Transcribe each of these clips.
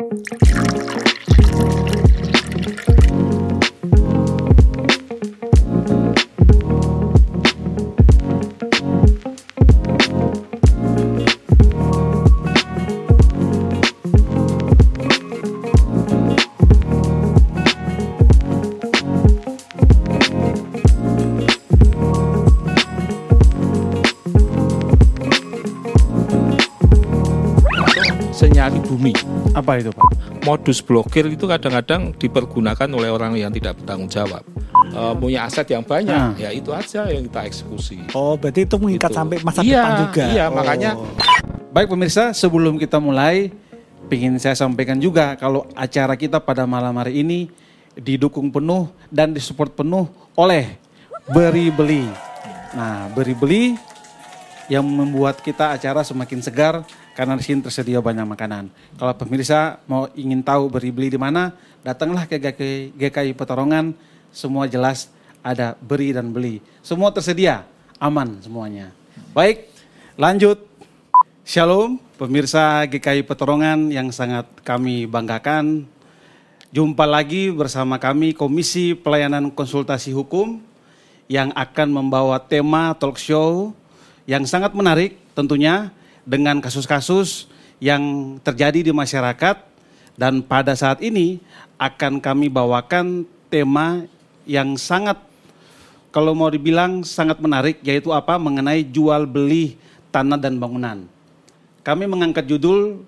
Senyali bumi. Apa itu, Pak? Modus blokir itu kadang-kadang dipergunakan oleh orang yang tidak bertanggung jawab. Punya aset yang banyak, ya itu aja yang kita eksekusi. Oh, berarti itu mengikat sampai masa Iya, depan juga. Iya, makanya. Baik pemirsa, sebelum kita mulai, ingin saya sampaikan juga kalau acara kita pada malam hari ini didukung penuh dan disupport penuh oleh Beri Beli. Nah, Beri Beli yang membuat kita acara semakin segar karena di sini tersedia banyak makanan. Kalau pemirsa ingin tahu Beri Beli di mana, datanglah ke GKI Petorongan. Semua jelas ada Beri dan Beli. Semua tersedia, aman semuanya. Baik, lanjut. Shalom, pemirsa GKI Petorongan yang sangat kami banggakan. Jumpa lagi bersama kami Komisi Pelayanan Konsultasi Hukum yang akan membawa tema talk show yang sangat menarik tentunya dengan kasus-kasus yang terjadi di masyarakat. Dan pada saat ini akan kami bawakan tema yang sangat, kalau mau dibilang sangat menarik, yaitu apa? Mengenai jual beli tanah dan bangunan. Kami mengangkat judul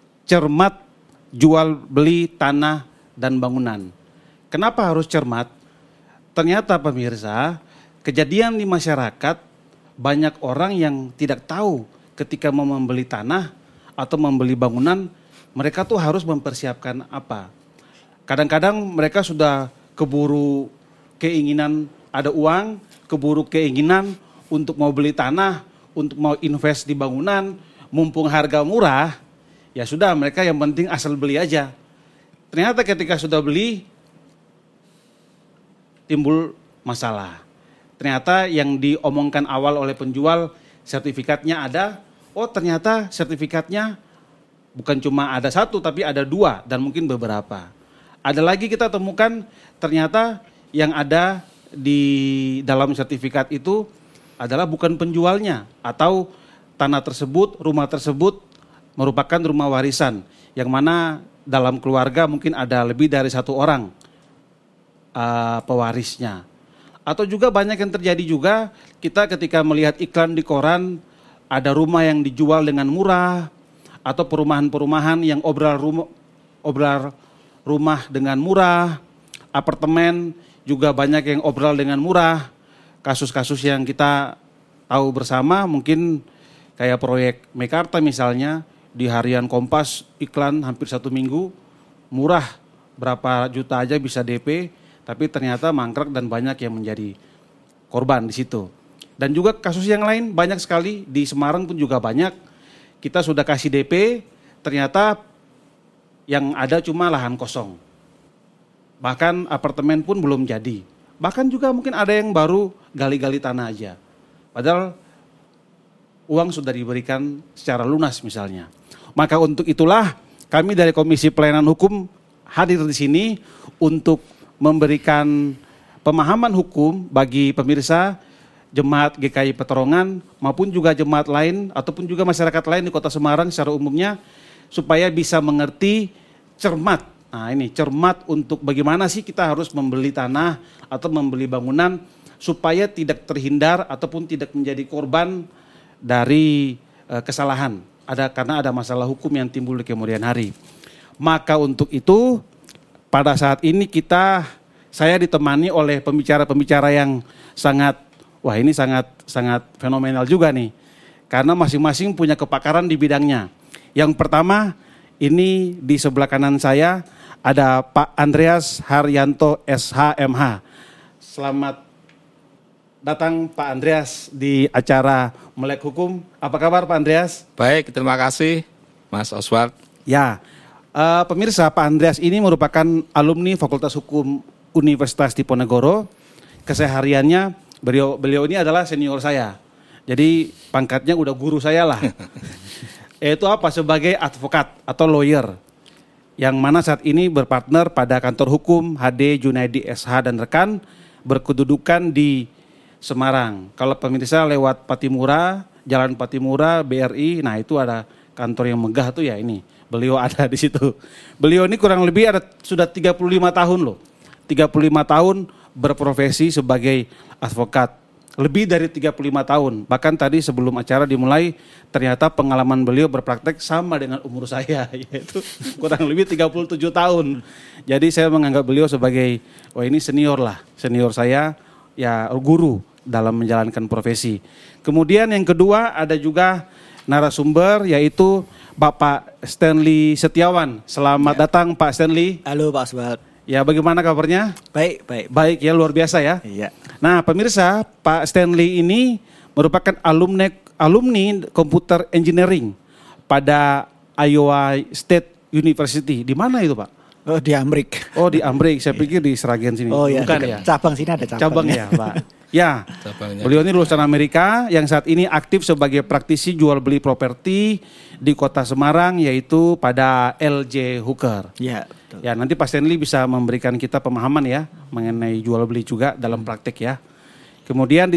cermat jual beli tanah dan bangunan. Kenapa harus cermat? Ternyata pemirsa, kejadian di masyarakat banyak orang yang tidak tahu ketika mau membeli tanah atau membeli bangunan, mereka tuh harus mempersiapkan apa. Kadang-kadang mereka sudah keburu keinginan ada uang, keburu keinginan untuk mau beli tanah, untuk mau invest di bangunan, mumpung harga murah, ya sudah mereka yang penting asal beli aja. Ternyata ketika sudah beli, timbul masalah. Ternyata yang diomongkan awal oleh penjual, sertifikatnya ada, oh ternyata sertifikatnya bukan cuma ada satu, tapi ada dua dan mungkin beberapa. Ada lagi kita temukan ternyata yang ada di dalam sertifikat itu adalah bukan penjualnya, atau tanah tersebut, rumah tersebut merupakan rumah warisan yang mana dalam keluarga mungkin ada lebih dari satu orang pewarisnya. Atau juga banyak yang terjadi juga kita ketika melihat iklan di koran ada rumah yang dijual dengan murah atau perumahan-perumahan yang obral rumah dengan murah, apartemen juga banyak yang obral dengan murah. Kasus-kasus yang kita tahu bersama mungkin kayak proyek Mekarta misalnya, di harian Kompas iklan hampir 1 minggu, murah berapa juta aja bisa DP, tapi ternyata mangkrak dan banyak yang menjadi korban di situ. Dan juga kasus yang lain banyak sekali, di Semarang pun juga banyak, kita sudah kasih DP, ternyata yang ada cuma lahan kosong. Bahkan apartemen pun belum jadi. Bahkan juga mungkin ada yang baru gali-gali tanah aja. Padahal uang sudah diberikan secara lunas misalnya. Maka untuk itulah kami dari Komisi Pelayanan Hukum hadir di sini untuk memberikan pemahaman hukum bagi pemirsa jemaat GKI Petorongan maupun juga jemaat lain ataupun juga masyarakat lain di Kota Semarang secara umumnya supaya bisa mengerti cermat. Nah ini cermat untuk bagaimana sih kita harus membeli tanah atau membeli bangunan supaya tidak terhindar ataupun tidak menjadi korban dari kesalahan. Karena ada masalah hukum yang timbul di kemudian hari. Maka untuk itu pada saat ini saya ditemani oleh pembicara-pembicara yang sangat fenomenal juga nih. Karena masing-masing punya kepakaran di bidangnya. Yang pertama ini di sebelah kanan saya ada Pak Andreas Haryanto SHMH. Selamat datang Pak Andreas di acara Melek Hukum. Apa kabar Pak Andreas? Baik, terima kasih Mas Oswald. Ya, pemirsa, Pak Andreas ini merupakan alumni Fakultas Hukum Universitas Diponegoro. Kesehariannya beliau ini adalah senior saya. Jadi pangkatnya udah guru saya lah. Yaitu apa? Sebagai advokat atau lawyer. yang mana saat ini berpartner pada kantor hukum HD Junaidi SH dan rekan berkedudukan di Semarang. Kalau pemirsa lewat Patimura, Jalan Patimura, BRI, nah itu ada kantor yang megah tuh ya ini. Beliau ada di situ. Beliau ini kurang lebih sudah 35 tahun loh. 35 tahun berprofesi sebagai advokat. Lebih dari 35 tahun. Bahkan tadi sebelum acara dimulai, ternyata pengalaman beliau berpraktek sama dengan umur saya, yaitu kurang lebih 37 tahun. Jadi saya menganggap beliau sebagai, ini senior lah. Senior saya, ya guru dalam menjalankan profesi. Kemudian yang kedua ada juga narasumber, yaitu Bapak Stanley Setiawan. Selamat datang Pak Stanley. Halo Pak Sobat. Ya, bagaimana kabarnya? Baik. Baik ya, luar biasa ya. Iya. Nah, pemirsa, Pak Stanley ini merupakan alumni Computer Engineering pada Iowa State University. Di mana itu, Pak? Oh, di Amrik. Oh, di Amrik. Saya pikir di Sragen sini. Oh iya, bukan ya? Cabang sini ada cabang. Cabang ya, Pak. Ya, Cabangnya. beliau ini lulusan Amerika yang saat ini aktif sebagai praktisi jual beli properti di kota Semarang, yaitu pada LJ Hooker. Iya, betul. Ya, nanti Pak Stanley bisa memberikan kita pemahaman ya mengenai jual beli juga dalam praktek ya. Kemudian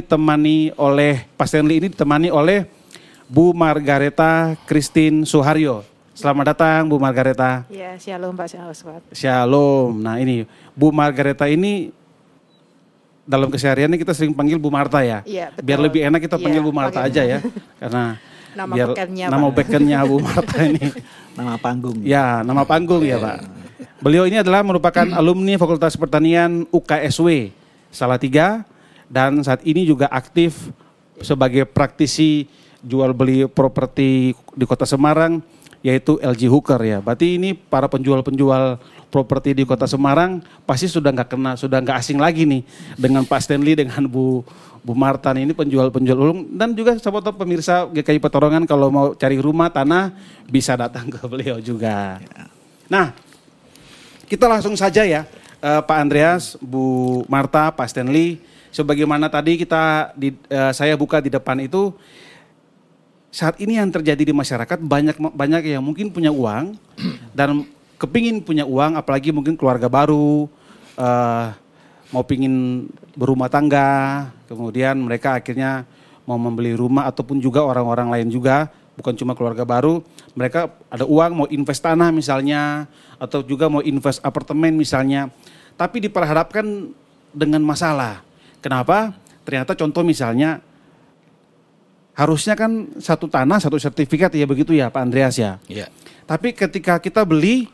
Pak Stanley ini ditemani oleh Bu Margareta Christine Suharyo. Selamat datang Bu Margareta. Ya, shalom Pak Sobat. Shalom. Nah ini Bu Margareta ini dalam kesehariannya kita sering panggil Bu Marta ya. Iya, betul. Biar lebih enak kita panggil Iya, Bu Marta panggil. aja ya. Karena Nama bekennya Bu Marta ini. Nama panggung. Ya, nama panggung ya Pak. Beliau ini adalah merupakan alumni Fakultas Pertanian UKSW Salatiga dan saat ini juga aktif sebagai praktisi jual beli properti di Kota Semarang, yaitu LJ Hooker ya. Berarti ini para penjual-penjual properti di Kota Semarang pasti sudah nggak asing lagi nih dengan Pak Stanley, dengan Bu Marta ini penjual-penjual ulung, dan juga sahabat pemirsa GKI Petorongan kalau mau cari rumah tanah bisa datang ke beliau juga. Nah, kita langsung saja ya, Pak Andreas, Bu Marta, Pak Stanley, sebagaimana tadi saya buka di depan itu. Saat ini yang terjadi di masyarakat banyak yang mungkin punya uang dan kepingin punya uang, apalagi mungkin keluarga baru, mau pingin berumah tangga, kemudian mereka akhirnya mau membeli rumah ataupun juga orang-orang lain juga, bukan cuma keluarga baru, mereka ada uang mau invest tanah misalnya, atau juga mau invest apartemen misalnya, tapi diperhadapkan dengan masalah. Kenapa? Ternyata contoh misalnya, harusnya kan satu tanah, satu sertifikat ya begitu ya Pak Andreas ya. Iya. Tapi ketika kita beli,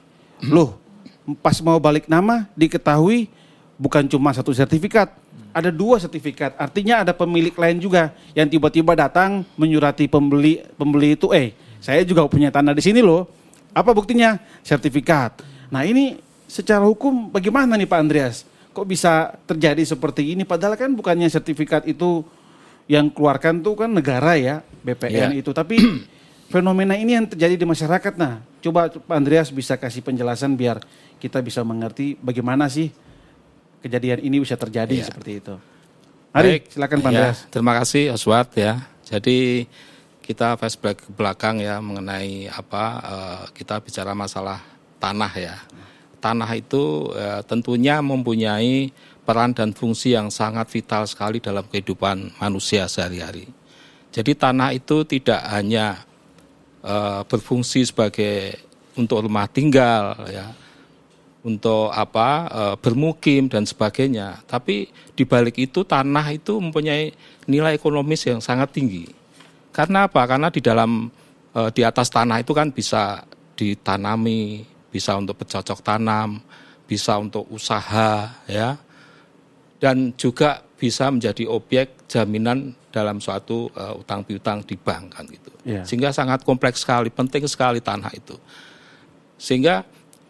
pas mau balik nama diketahui bukan cuma satu sertifikat, ada 2 sertifikat. Artinya ada pemilik lain juga yang tiba-tiba datang menyurati pembeli itu, saya juga punya tanah di sini loh. Apa buktinya? Sertifikat. Nah ini secara hukum bagaimana nih Pak Andreas? Kok bisa terjadi seperti ini? Padahal kan bukannya sertifikat itu yang keluarkan tuh kan negara ya, BPN itu. Tapi fenomena ini yang terjadi di masyarakat. Nah, coba Pak Andreas bisa kasih penjelasan biar kita bisa mengerti bagaimana sih kejadian ini bisa terjadi seperti itu. Mari, silakan Pak Andreas. Terima kasih Oswald ya. Jadi kita flashback ke belakang ya mengenai kita bicara masalah tanah ya. Tanah itu tentunya mempunyai peran dan fungsi yang sangat vital sekali dalam kehidupan manusia sehari-hari. Jadi tanah itu tidak hanya berfungsi sebagai untuk rumah tinggal ya, untuk bermukim dan sebagainya. Tapi di balik itu tanah itu mempunyai nilai ekonomis yang sangat tinggi. Karena apa? Karena di atas tanah itu kan bisa ditanami, bisa untuk bercocok tanam, bisa untuk usaha ya. Dan juga bisa menjadi objek jaminan dalam suatu utang piutang di bank kan gitu. Yeah. Sehingga sangat kompleks sekali, penting sekali tanah itu. Sehingga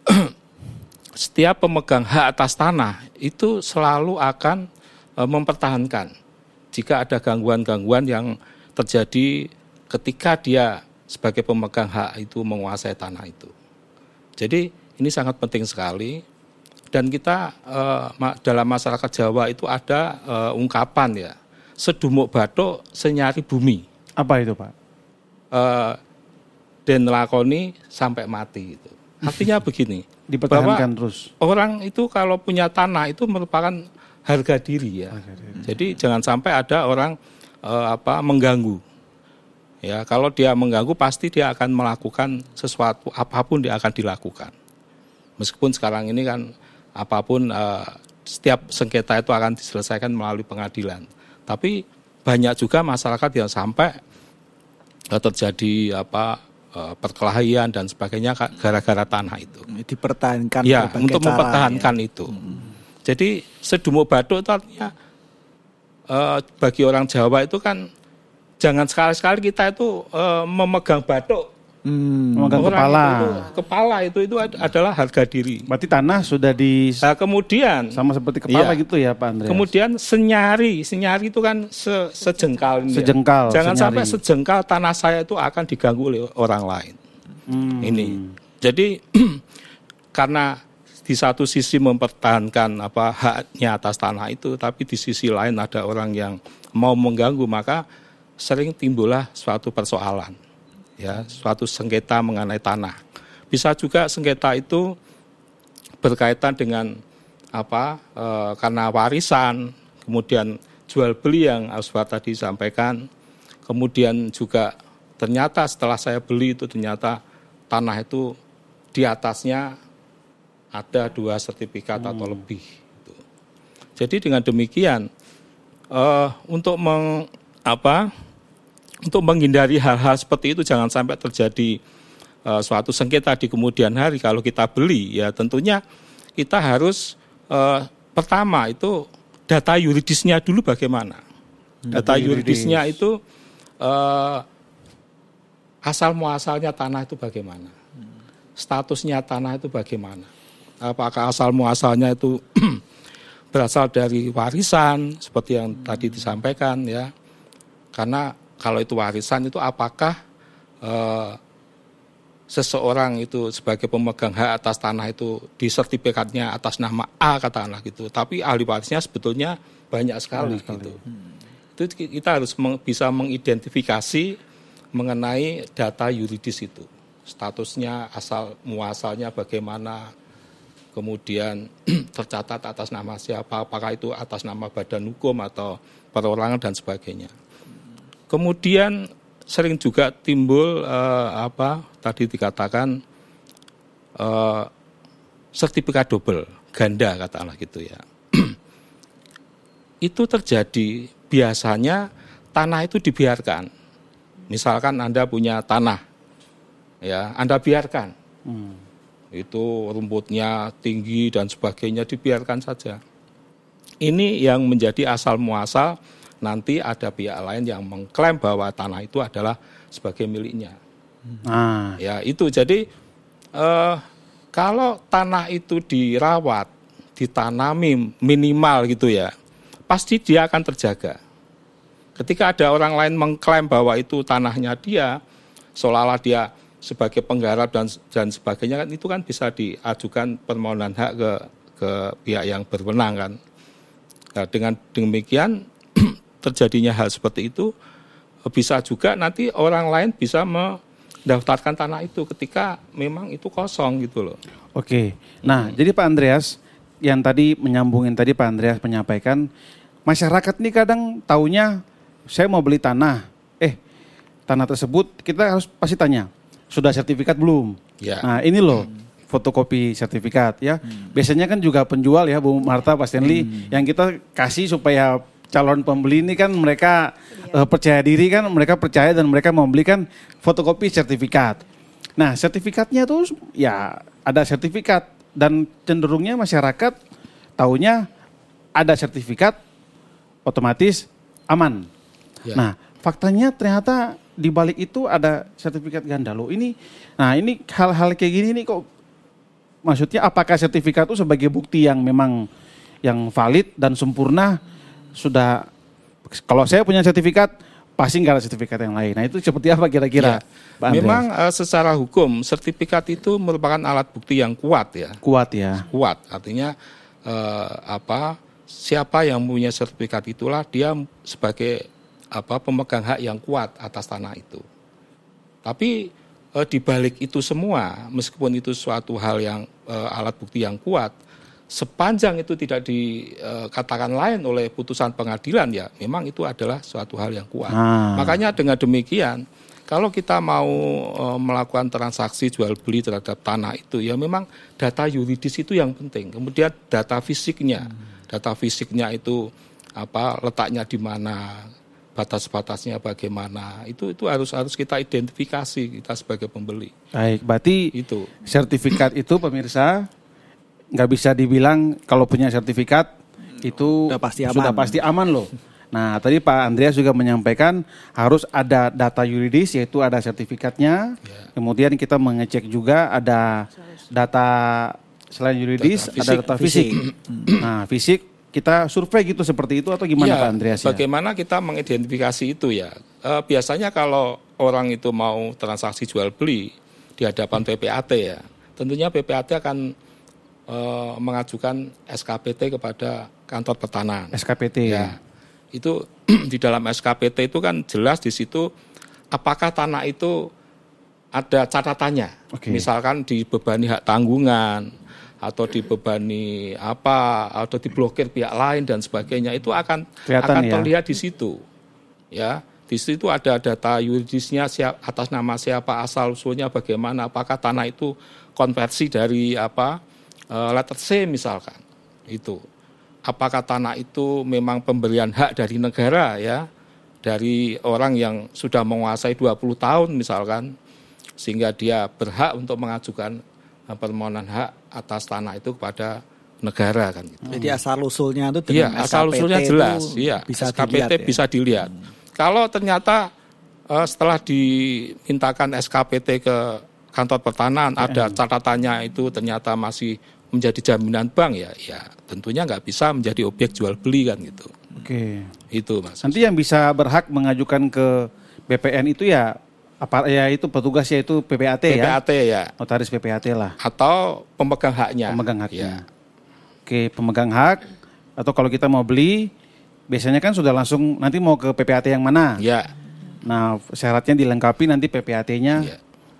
setiap pemegang hak atas tanah itu selalu akan mempertahankan jika ada gangguan-gangguan yang terjadi ketika dia sebagai pemegang hak itu menguasai tanah itu. Jadi ini sangat penting sekali. Dan kita dalam masyarakat Jawa itu ada ungkapan ya, sedumuk bathuk senyari bumi. Apa itu Pak? Den lakoni sampai mati itu. Artinya begini, Dipertahankan bahwa terus. orang itu kalau punya tanah itu merupakan harga diri ya. Jadi jangan sampai ada orang mengganggu. Ya, kalau dia mengganggu pasti dia akan melakukan sesuatu, apapun dia akan dilakukan. Meskipun sekarang ini kan apapun setiap sengketa itu akan diselesaikan melalui pengadilan. Tapi banyak juga masyarakat yang sampai terjadi perkelahian dan sebagainya gara-gara tanah itu. Dipertahankan Ya, berbagai untuk cara, mempertahankan ya. itu. Jadi sedumuk bathuk itu artinya bagi orang Jawa itu kan jangan sekali-sekali kita itu memegang bathuk. Memegang Kepala itu adalah harga diri. Berarti tanah sudah Nah, kemudian sama seperti kepala iya. gitu ya Pak Andreas. Kemudian senyari itu kan sejengkal ini. Sejengkal, Jangan senyari. sampai sejengkal tanah saya itu akan diganggu oleh orang lain. Ini. Jadi karena di satu sisi mempertahankan haknya atas tanah itu, tapi di sisi lain ada orang yang mau mengganggu, maka sering timbullah suatu persoalan. Ya, suatu sengketa mengenai tanah. Bisa juga sengketa itu berkaitan dengan karena warisan, kemudian jual beli yang Aswar tadi sampaikan, kemudian juga ternyata setelah saya beli itu ternyata tanah itu di atasnya ada 2 sertifikat atau lebih. Jadi dengan demikian untuk menghindari hal-hal seperti itu jangan sampai terjadi suatu sengketa di kemudian hari kalau kita beli, ya tentunya kita harus pertama itu data yuridisnya dulu bagaimana. Data yuridisnya itu asal muasalnya tanah itu bagaimana. Statusnya tanah itu bagaimana. Apakah asal muasalnya itu berasal dari warisan seperti yang tadi disampaikan ya. Karena kalau itu warisan itu apakah seseorang itu sebagai pemegang hak atas tanah itu di sertifikatnya atas nama A katakanlah gitu. Tapi ahli warisnya sebetulnya banyak sekali. Gitu. Itu kita harus bisa mengidentifikasi mengenai data yuridis itu. Statusnya asal muasalnya bagaimana. Kemudian tercatat atas nama siapa, apakah itu atas nama badan hukum atau perorangan dan sebagainya. Kemudian sering juga timbul tadi dikatakan sertifikat double, ganda katakanlah gitu ya. Itu terjadi biasanya tanah itu dibiarkan. Misalkan Anda punya tanah, ya Anda biarkan. Itu rumputnya tinggi dan sebagainya dibiarkan saja. Ini yang menjadi asal muasal nanti ada pihak lain yang mengklaim bahwa tanah itu adalah sebagai miliknya. Ya itu jadi kalau tanah itu dirawat, ditanami minimal gitu ya, pasti dia akan terjaga. Ketika ada orang lain mengklaim bahwa itu tanahnya dia, seolah-olah dia sebagai penggarap dan sebagainya kan itu kan bisa diajukan permohonan hak ke pihak yang berwenang kan. Nah, dengan demikian terjadinya hal seperti itu bisa juga nanti orang lain bisa mendaftarkan tanah itu ketika memang itu kosong gitu loh. Oke. Nah, jadi Pak Andreas yang tadi menyambungin tadi Pak Andreas menyampaikan masyarakat ini kadang taunya saya mau beli tanah. Tanah tersebut kita harus pasti tanya sudah sertifikat belum? Ya. Nah ini loh fotokopi sertifikat ya. Biasanya kan juga penjual ya Bu Marta, Pak Stanley yang kita kasih supaya calon pembeli ini kan mereka percaya diri kan, mereka percaya dan mereka membelikan fotokopi sertifikat. Nah sertifikatnya tuh ya ada sertifikat dan cenderungnya masyarakat taunya ada sertifikat otomatis aman. Ya. Nah faktanya ternyata di balik itu ada sertifikat ganda loh. Ini hal-hal kayak gini nih kok maksudnya apakah sertifikat itu sebagai bukti yang memang yang valid dan sempurna sudah kalau saya punya sertifikat pasti nggak ada sertifikat yang lain. Nah itu seperti apa kira-kira? Ya, memang secara hukum sertifikat itu merupakan alat bukti yang kuat ya. Kuat ya. Kuat artinya siapa yang punya sertifikat itulah dia sebagai pemegang hak yang kuat atas tanah itu. Tapi di balik itu semua, meskipun itu suatu hal yang alat bukti yang kuat, sepanjang itu tidak dikatakan lain oleh putusan pengadilan, ya memang itu adalah suatu hal yang kuat. Makanya dengan demikian, kalau kita mau melakukan transaksi jual beli terhadap tanah itu, ya memang data yuridis itu yang penting. Kemudian data fisiknya itu letaknya di mana, batas-batasnya bagaimana, itu harus kita identifikasi kita sebagai pembeli. Baik, berarti itu sertifikat itu pemirsa nggak bisa dibilang kalau punya sertifikat itu sudah pasti aman loh. Nah, tadi Pak Andreas juga menyampaikan harus ada data yuridis, yaitu ada sertifikatnya. Kemudian kita mengecek juga ada data selain yuridis, ada data fisik. Nah, fisik kita survei gitu seperti itu atau gimana Pak Andreas? Bagaimana kita mengidentifikasi itu ya? Biasanya kalau orang itu mau transaksi jual beli di hadapan PPAT ya, tentunya PPAT akan mengajukan SKPT kepada kantor pertanahan. SKPT ya. Itu di dalam SKPT itu kan jelas di situ apakah tanah itu ada catatannya. Misalkan dibebani hak tanggungan atau dibebani atau diblokir pihak lain dan sebagainya, itu akan terlihat di situ. Ya, di situ ada data yuridisnya, atas nama siapa, asal usulnya bagaimana, apakah tanah itu konversi dari letter C misalkan. Itu. Apakah tanah itu memang pemberian hak dari negara ya, dari orang yang sudah menguasai 20 tahun misalkan, sehingga dia berhak untuk mengajukan permohonan hak atas tanah itu kepada negara kan gitu. Jadi asal usulnya itu dengan SKPT asal usulnya jelas, bisa SKPT bisa dilihat. Kalau ternyata setelah dimintakan SKPT ke kantor pertanahan ada catatannya itu ternyata masih menjadi jaminan bank ya tentunya nggak bisa menjadi objek jual beli kan gitu. Itu Mas. Nanti yang bisa berhak mengajukan ke BPN itu ya itu petugas yaitu PPAT ya. Notaris PPAT lah. Atau pemegang haknya. Ya. Pemegang hak atau kalau kita mau beli biasanya kan sudah langsung nanti mau ke PPAT yang mana? Ya. Nah syaratnya dilengkapi nanti PPAT-nya.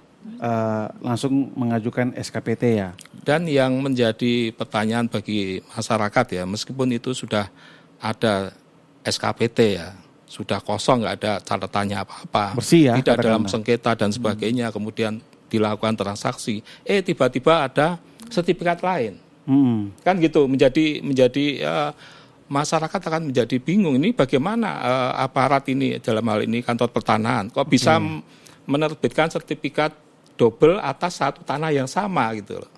Langsung mengajukan SKPT ya. Dan yang menjadi pertanyaan bagi masyarakat ya, meskipun itu sudah ada SKPT ya, sudah kosong, nggak ada catatannya apa-apa, bersih ya, tidak dalam sengketa dan sebagainya, kemudian dilakukan transaksi, tiba-tiba ada sertifikat lain, kan gitu, menjadi masyarakat akan menjadi bingung, ini bagaimana aparat ini dalam hal ini kantor pertanahan kok bisa menerbitkan sertifikat double atas satu tanah yang sama gitu loh.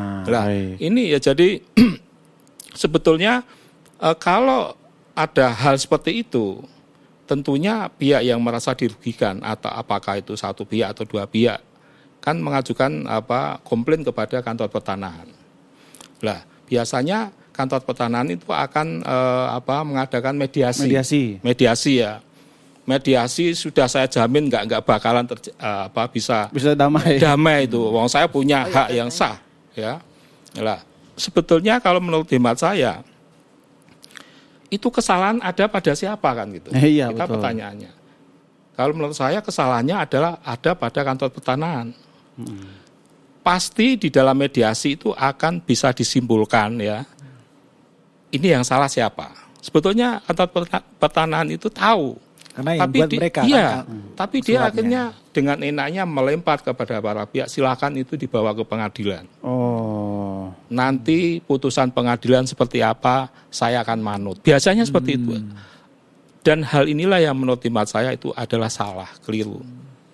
Ini ya jadi sebetulnya kalau ada hal seperti itu, tentunya pihak yang merasa dirugikan atau apakah itu satu pihak atau dua pihak kan mengajukan komplain kepada kantor pertanahan. Lah biasanya kantor pertanahan itu akan mengadakan mediasi ya. Mediasi sudah saya jamin nggak bakalan bisa damai itu. Wong saya punya hak yang sah ya. Lah sebetulnya kalau menurut hemat saya itu kesalahan ada pada siapa kan gitu. Kita betul. Pertanyaannya. Kalau menurut saya kesalahannya ada pada kantor pertanahan. Pasti di dalam mediasi itu akan bisa disimpulkan ya. Ini yang salah siapa. Sebetulnya kantor pertanahan itu tahu. Karena yang buat mereka tapi dia akhirnya dengan enaknya melempar kepada para pihak, silakan itu dibawa ke pengadilan. Nanti putusan pengadilan seperti apa, saya akan manut. Biasanya seperti itu. Dan hal inilah yang menurut hemat saya itu adalah salah, keliru.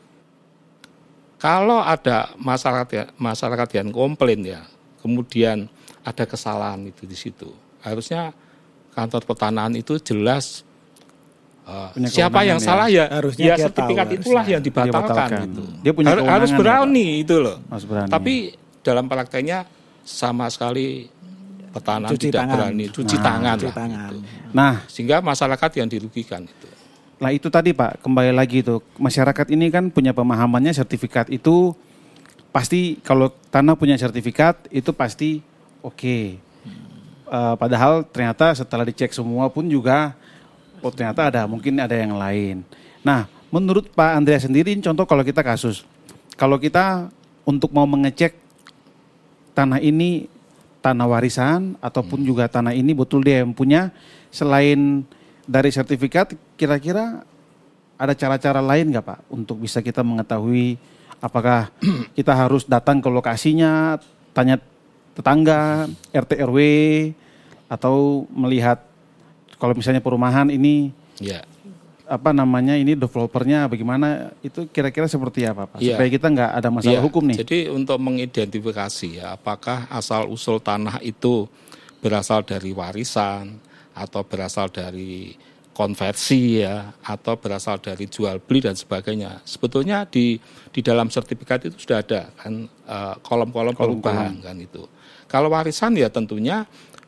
Kalau ada masyarakat yang komplain ya, kemudian ada kesalahan itu di situ, harusnya kantor pertanahan itu jelas. Siapa yang salah ya sertifikat itulah yang dibatalkan gitu. Dia punya harus berani itu loh. Berani. Tapi dalam prakteknya sama sekali pertanahan tidak berani cuci tangan. Gitu. Nah, sehingga masyarakat yang dirugikan itu. Nah itu tadi Pak, kembali lagi itu masyarakat ini kan punya pemahamannya sertifikat itu pasti kalau tanah punya sertifikat itu pasti oke. Padahal ternyata setelah dicek semua pun juga ternyata mungkin ada yang lain. Nah, menurut Pak Andreas sendiri, contoh kalau kita kasus, kalau kita untuk mau mengecek tanah ini tanah warisan ataupun juga tanah ini betul dia yang punya, selain dari sertifikat, kira-kira ada cara-cara lain nggak Pak untuk bisa kita mengetahui apakah kita harus datang ke lokasinya, tanya tetangga, RT RW, atau melihat kalau misalnya perumahan ini ini developernya bagaimana, itu kira-kira seperti apa Pak? Supaya kita nggak ada masalah hukum nih. Jadi untuk mengidentifikasi apakah asal usul tanah itu berasal dari warisan atau berasal dari konversi atau berasal dari jual beli dan sebagainya. Sebetulnya di dalam sertifikat itu sudah ada kan kolom-kolom perubahan kan itu. Kalau warisan ya tentunya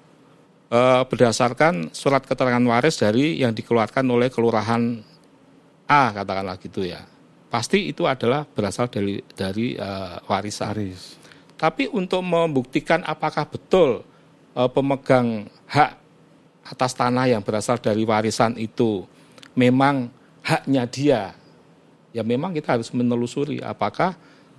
berdasarkan surat keterangan waris dari yang dikeluarkan oleh kelurahan A katakanlah gitu ya. Pasti itu adalah berasal dari warisan. Tapi untuk membuktikan apakah betul pemegang hak atas tanah yang berasal dari warisan itu memang haknya dia, ya memang kita harus menelusuri apakah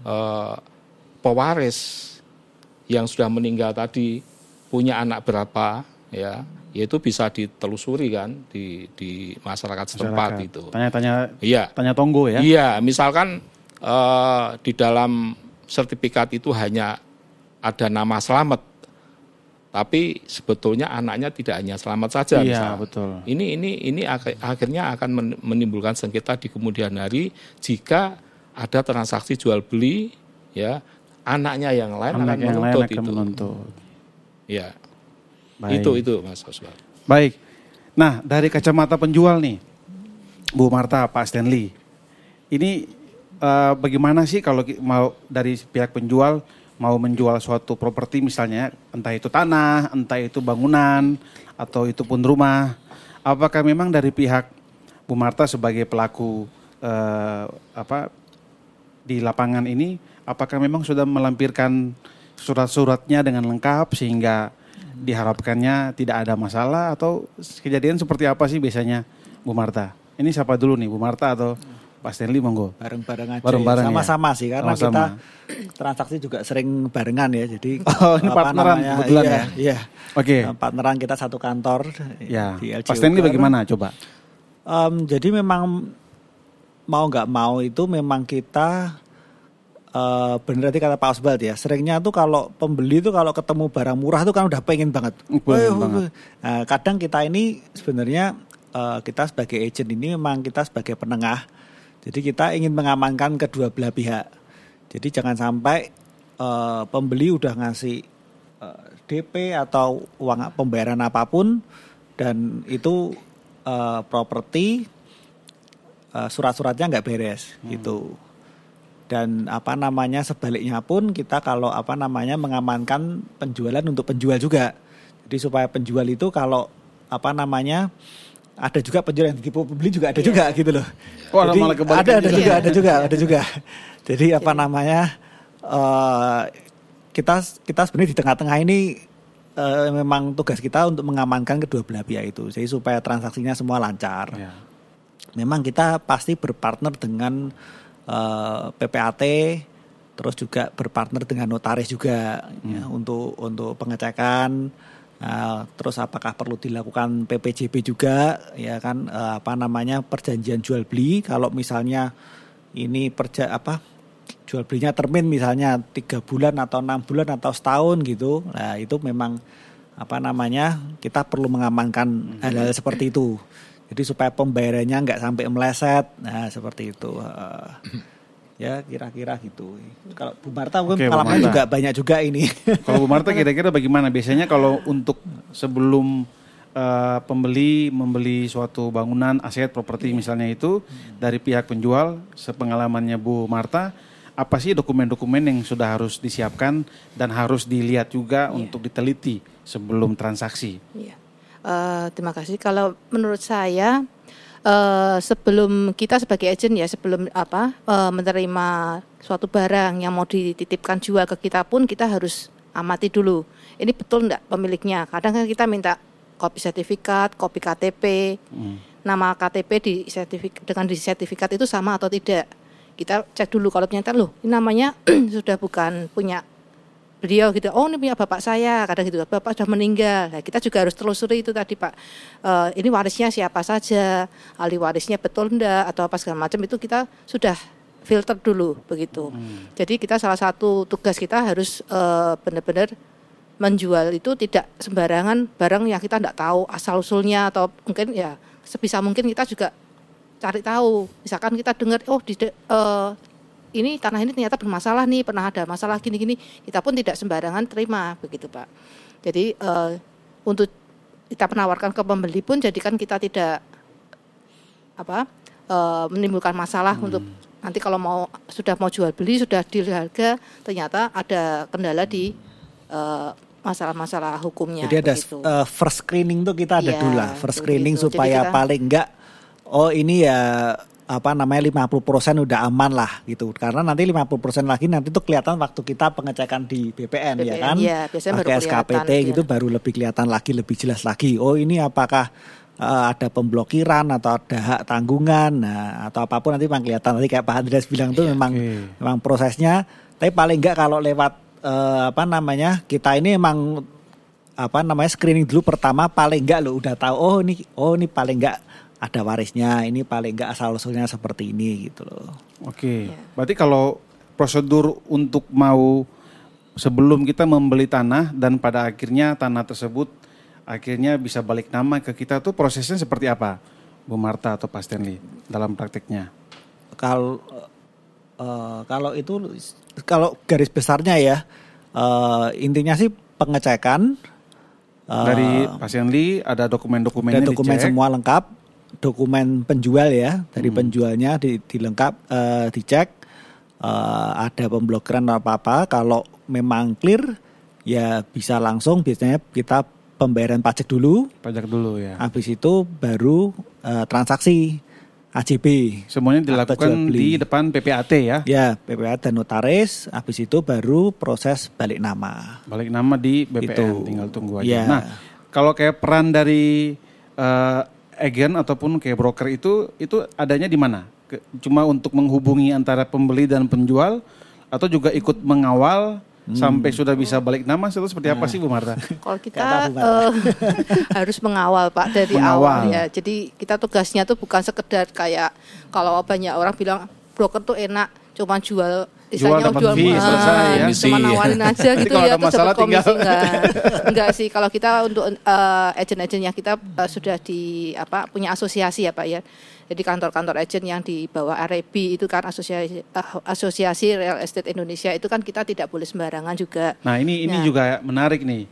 pewaris yang sudah meninggal tadi punya anak berapa, ya itu bisa ditelusuri kan di masyarakat setempat itu. Tanya tonggo ya. Iya, misalkan di dalam sertifikat itu hanya ada nama Slamet. Tapi sebetulnya anaknya tidak hanya Slamet saja. Iya, betul. Ini akhirnya akan menimbulkan sengketa di kemudian hari jika ada transaksi jual beli, ya anaknya yang lain akan menuntut. Ya, baik. Itu Mas Oswald. Baik. Nah, dari kacamata penjual nih, Bu Martha, Pak Stanley, ini bagaimana sih kalau mau dari pihak penjual mau menjual suatu properti misalnya, entah itu tanah, entah itu bangunan, atau itu pun rumah, apakah memang dari pihak Bu Martha sebagai pelaku di lapangan ini, apakah memang sudah melampirkan surat-suratnya dengan lengkap sehingga diharapkannya tidak ada masalah, atau kejadian seperti apa sih biasanya Bu Martha? Ini siapa dulu nih, Bu Martha atau Pak Stanley, monggo. Bareng-bareng aja. Bareng-bareng sama-sama ya? sih, karena kita transaksi juga sering barengan ya. Jadi ini partneran kebetulan ya. Iya. Oke. Partneran kita satu kantor di LJ. Pak Stanley bagaimana coba? Jadi memang mau nggak mau itu memang kita bener tadi kata Pak Oswald ya. Seringnya tuh kalau pembeli tuh kalau ketemu barang murah tuh kan udah pengen banget. Nah, kadang kita ini sebenarnya kita sebagai agent ini memang kita sebagai penengah. Jadi kita ingin mengamankan kedua belah pihak. Jadi jangan sampai pembeli udah ngasih DP atau uang pembayaran apapun dan itu properti surat-suratnya nggak beres gitu. Dan sebaliknya pun kita kalau mengamankan penjualan untuk penjual juga. Jadi supaya penjual itu kalau ada juga penjual yang ditipu pembeli juga ada juga gitu loh. Oh, jadi ada juga. Jadi kita sebenarnya di tengah-tengah ini memang tugas kita untuk mengamankan kedua belah pihak itu. Jadi supaya transaksinya semua lancar. Ya. Memang kita pasti berpartner dengan PPAT, terus juga berpartner dengan notaris juga ya, untuk pengecekan. Terus apakah perlu dilakukan PPJB juga ya kan perjanjian jual beli kalau misalnya ini jual belinya termin misalnya 3 bulan atau 6 bulan atau setahun gitu. Nah, itu memang kita perlu mengamankan hal-hal seperti itu. Jadi supaya pembayarannya enggak sampai meleset. Nah, seperti itu. Ya kira-kira gitu. Kalau Bu Martha mungkin pengalaman juga banyak juga ini. Kalau Bu Martha kira-kira bagaimana? Biasanya kalau untuk sebelum pembeli membeli suatu bangunan, aset, properti misalnya itu dari pihak penjual, sepengalamannya Bu Martha, apa sih dokumen-dokumen yang sudah harus disiapkan dan harus dilihat juga untuk diteliti sebelum transaksi? Iya. Terima kasih. Kalau menurut saya sebelum kita sebagai agent ya sebelum menerima suatu barang yang mau dititipkan jual ke kita pun kita harus amati dulu ini betul enggak pemiliknya. Kadang kan kita minta kopi sertifikat, kopi KTP, nama KTP dengan di sertifikat itu sama atau tidak. kita cek dulu kalau ternyata loh ini namanya sudah bukan punya beliau gitu. Oh ini punya bapak saya, kadang gitu. Bapak sudah meninggal. Nah, kita juga harus telusuri itu tadi Pak. Ini warisnya siapa saja, ahli warisnya betul enggak atau apa segala macam itu kita sudah filter dulu begitu. Jadi kita salah satu tugas kita harus benar-benar menjual itu tidak sembarangan barang yang kita tidak tahu asal usulnya atau mungkin ya sebisa mungkin kita juga cari tahu. Misalkan kita dengar ini tanah ini ternyata bermasalah nih, pernah ada masalah gini-gini, kita pun tidak sembarangan terima begitu Pak. Jadi untuk kita menawarkan ke pembeli pun jadikan kita tidak menimbulkan masalah untuk nanti kalau sudah mau jual beli sudah deal harga ternyata ada kendala di masalah-masalah hukumnya. Jadi ada begitu. First screening tuh kita ada dulu lah, first screening begitu. supaya paling enggak ini ya 50% udah aman lah gitu. Karena nanti 50% lagi nanti tuh kelihatan waktu kita pengecekan di BPN ya kan. Iya, biasanya pakai SKPT gitu baru lebih kelihatan lagi, lebih jelas lagi. Oh ini apakah ada pemblokiran atau ada hak tanggungan atau apapun nanti memang kelihatan. Nanti kayak Pak Andreas bilang tuh memang prosesnya. Tapi paling enggak kalau lewat kita ini emang screening dulu pertama paling enggak lo udah tahu ini paling enggak ada warisnya, ini paling enggak asal usulnya seperti ini gitu loh. Oke. Berarti kalau prosedur untuk mau sebelum kita membeli tanah dan pada akhirnya tanah tersebut akhirnya bisa balik nama ke kita tuh prosesnya seperti apa, Bu Martha atau Pak Stanley dalam prakteknya? Kalau garis besarnya ya intinya sih pengecekan dari Pak Stanley ada dokumen-dokumennya dan dokumen dicek. Semua lengkap. Dokumen penjual ya dari penjualnya dilengkap dicek ada pemblokiran apa kalau memang clear ya bisa langsung biasanya kita pembayaran pajak dulu ya. Habis itu baru transaksi AJB. Semuanya dilakukan di depan PPAT ya? Ya, PPAT dan notaris. Habis itu baru proses balik nama. Balik nama di BPN, tinggal tunggu aja. Ya. Nah, kalau kayak peran dari agen ataupun kayak broker itu adanya di mana? Cuma untuk menghubungi antara pembeli dan penjual atau juga ikut mengawal sampai sudah bisa balik nama atau seperti apa sih Bu Martha? Kalau kita harus mengawal Pak dari awal ya. Jadi kita tugasnya tuh bukan sekedar kayak kalau banyak orang bilang broker tuh enak cuma jual selesai ya. Cuma nawarin aja gitu ya terus dapat komisi enggak sih. Kalau kita untuk agen-agen yang kita sudah punya asosiasi ya Pak ya. Jadi kantor-kantor agen yang di bawah REB itu kan asosiasi Real Estate Indonesia itu kan kita tidak boleh sembarangan juga. Nah ini juga menarik nih.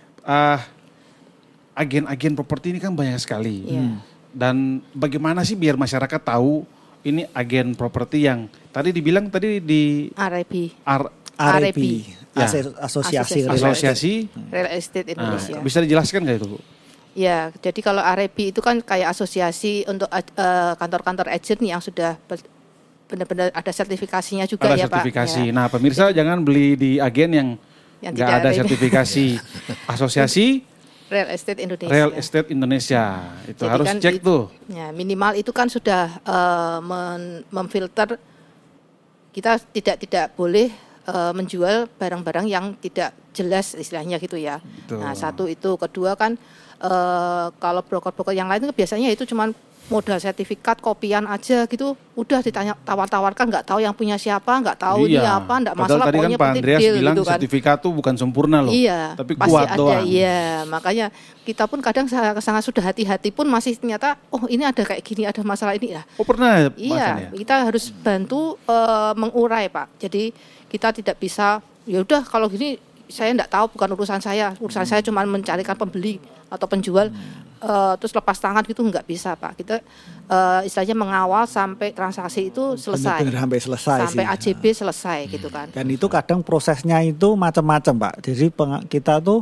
Agen-agen properti ini kan banyak sekali. Dan bagaimana sih biar masyarakat tahu ini agen properti yang tadi dibilang di REB. REB. Asosiasi Real Estate Indonesia. Bisa dijelaskan nggak itu Bu? Ya, jadi kalau REB itu kan kayak asosiasi untuk kantor-kantor agen yang sudah benar-benar ada sertifikasinya juga ya Pak. Ada sertifikasi. Ya. Nah pemirsa jangan beli di agen yang nggak ada sertifikasi. Asosiasi Real Estate Indonesia. Real Estate Indonesia. Itu jadi harus kan cek tuh. Ya, minimal itu kan sudah memfilter kita tidak boleh menjual barang-barang yang tidak jelas istilahnya gitu ya. Betul. Nah, satu itu, kedua kan kalau broker-broker yang lain itu biasanya itu cuma modal sertifikat kopian aja gitu, udah ditanya tawar-tawarkan, nggak tahu yang punya siapa, nggak tahu ini apa, nggak masalah tadi pokoknya kan Pak Andreas bilang gitu kan. Sertifikat tuh bukan sempurna loh, tapi kuat doang. Iya, makanya kita pun kadang sangat sudah hati-hati pun masih ternyata ini ada kayak gini, ada masalah ini ya. Oh pernah? Iya, kita harus bantu mengurai Pak. Jadi kita tidak bisa ya udah kalau gini saya enggak tahu, bukan urusan saya cuma mencarikan pembeli atau penjual terus lepas tangan gitu, enggak bisa Pak. Kita istilahnya mengawal sampai transaksi itu selesai. Benar-benar sampai selesai sampai sih. AJB selesai gitu kan. Dan itu kadang prosesnya itu macam-macam Pak. Jadi kita tuh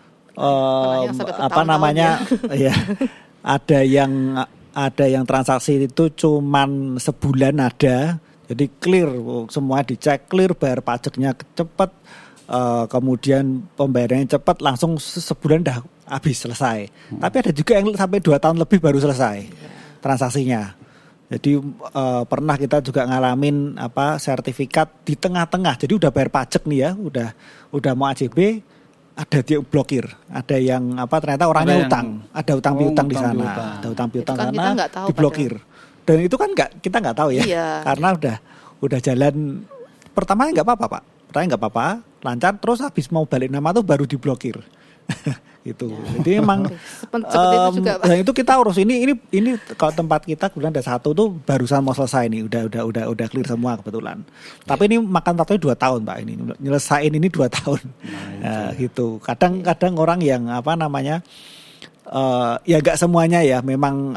ya ada yang transaksi itu cuman sebulan ada. Jadi clear, semua dicek clear, bayar pajaknya cepat, kemudian pembayarannya cepat, langsung sebulan dah habis selesai. Tapi ada juga yang sampai 2 tahun lebih baru selesai transaksinya. Jadi pernah kita juga ngalamin sertifikat di tengah-tengah. Jadi udah bayar pajak nih ya, udah mau AJB, ada dia blokir, ada yang ternyata orangnya ada utang piutang di sana, ada utang piutang kan sana diblokir. Dan itu kan kita nggak tahu ya, karena udah jalan pertamanya nggak apa-apa Pak, pertanyaan nggak apa-apa, lancar, terus habis mau balik nama tuh baru diblokir. Gitu. Jadi emang itu juga, dan itu kita urus ini kalau tempat kita kemudian ada satu tuh barusan mau selesai nih, udah clear semua kebetulan. Tapi ini makan waktunya 2 tahun Pak, ini nyelesain ini 2 tahun. Gitu. Kadang orang yang ya nggak semuanya ya, memang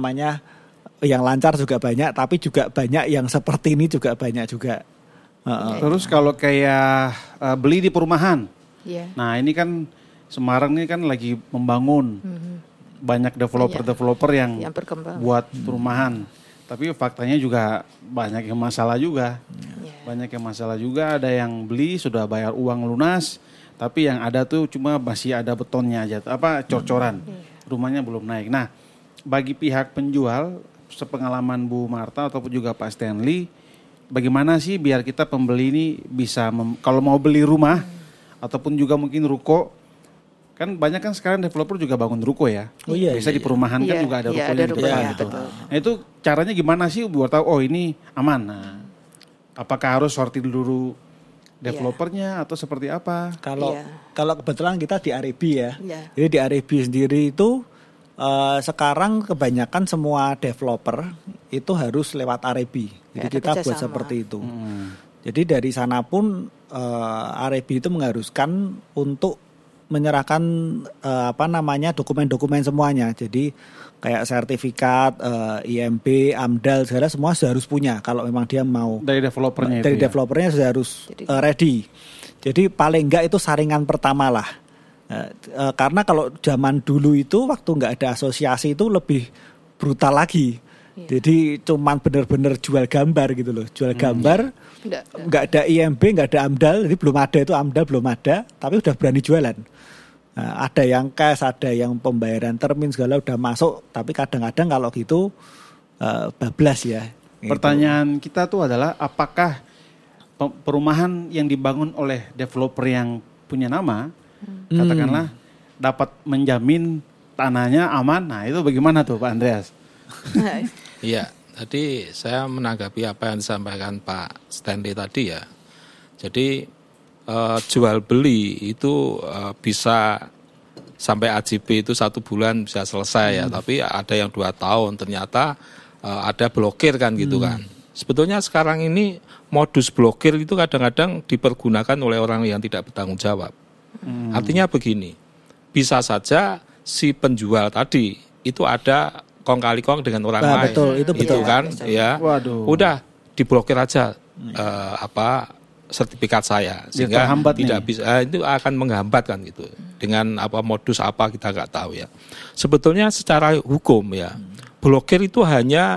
yang lancar juga banyak, tapi juga banyak yang seperti ini juga banyak juga. Terus kalau kayak beli di perumahan, nah ini kan Semarang ini kan lagi membangun, banyak developer yang buat perumahan. Tapi faktanya juga banyak yang masalah juga. Banyak yang masalah juga, ada yang beli sudah bayar uang lunas, tapi yang ada tuh cuma masih ada betonnya aja, cor-coran. Rumahnya belum naik. Nah, bagi pihak penjual, sepengalaman Bu Marta ataupun juga Pak Stanley, bagaimana sih biar kita pembeli ini bisa kalau mau beli rumah ataupun juga mungkin ruko, kan banyak kan sekarang developer juga bangun ruko ya. Bisa di perumahan kan juga ada rukonya di depan gitu. Nah itu caranya gimana sih buat tahu ini aman? Nah, apakah harus sortir dulu developernya atau seperti apa? Kalau kebetulan kita di Arebi ya. Jadi di Arebi sendiri itu sekarang kebanyakan semua developer itu harus lewat Arebi. Jadi kita buat seperti itu. Jadi dari sana pun Arebi itu mengharuskan untuk menyerahkan dokumen-dokumen semuanya. Jadi kayak sertifikat, IMB, AMDAL segala semua sudah harus punya kalau memang dia mau. Dari developernya developernya sudah harus ready. Jadi paling enggak itu saringan pertama lah. Karena kalau zaman dulu itu waktu nggak ada asosiasi itu lebih brutal lagi. Jadi cuman benar-benar jual gambar gitu loh, jual gambar, nggak ada IMB, nggak ada AMDAL, jadi belum ada itu AMDAL belum ada, tapi udah berani jualan. Nah, ada yang cash, ada yang pembayaran termin segala udah masuk, tapi kadang-kadang kalau gitu bablas ya. Pertanyaan kita tuh adalah apakah perumahan yang dibangun oleh developer yang punya nama, katakanlah dapat menjamin tanahnya aman, nah itu bagaimana tuh Pak Andreas? Iya, tadi saya menanggapi apa yang disampaikan Pak Stanley tadi ya. Jadi jual beli itu bisa sampai AJB itu 1 bulan bisa selesai ya. Tapi ada yang 2 tahun ternyata ada blokir kan gitu kan. Sebetulnya sekarang ini modus blokir itu kadang-kadang dipergunakan oleh orang yang tidak bertanggung jawab. Artinya begini, bisa saja si penjual tadi itu ada kong kali kong dengan orang lain. Itu betul kan ya. Udah diblokir aja sertifikat saya sehingga tidak bisa, itu akan menghambat kan gitu. Dengan modus apa kita nggak tahu ya. Sebetulnya secara hukum ya, blokir itu hanya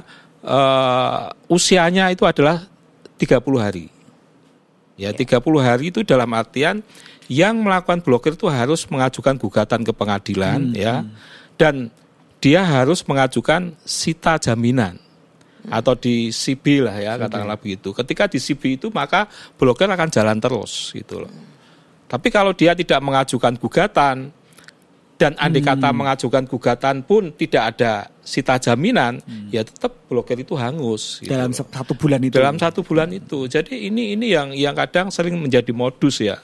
usianya itu adalah 30 hari. Ya, 30 hari itu dalam artian yang melakukan blokir itu harus mengajukan gugatan ke pengadilan ya. Dan dia harus mengajukan sita jaminan atau di CB lah ya, katakanlah begitu. Ketika di CB itu maka blokir akan jalan terus gitu loh. Tapi kalau dia tidak mengajukan gugatan dan andai kata mengajukan gugatan pun tidak ada sita jaminan, ya tetap blokir itu hangus. Gitu dalam loh. 1 bulan itu. Dalam 1 bulan itu. Jadi ini yang kadang sering menjadi modus ya.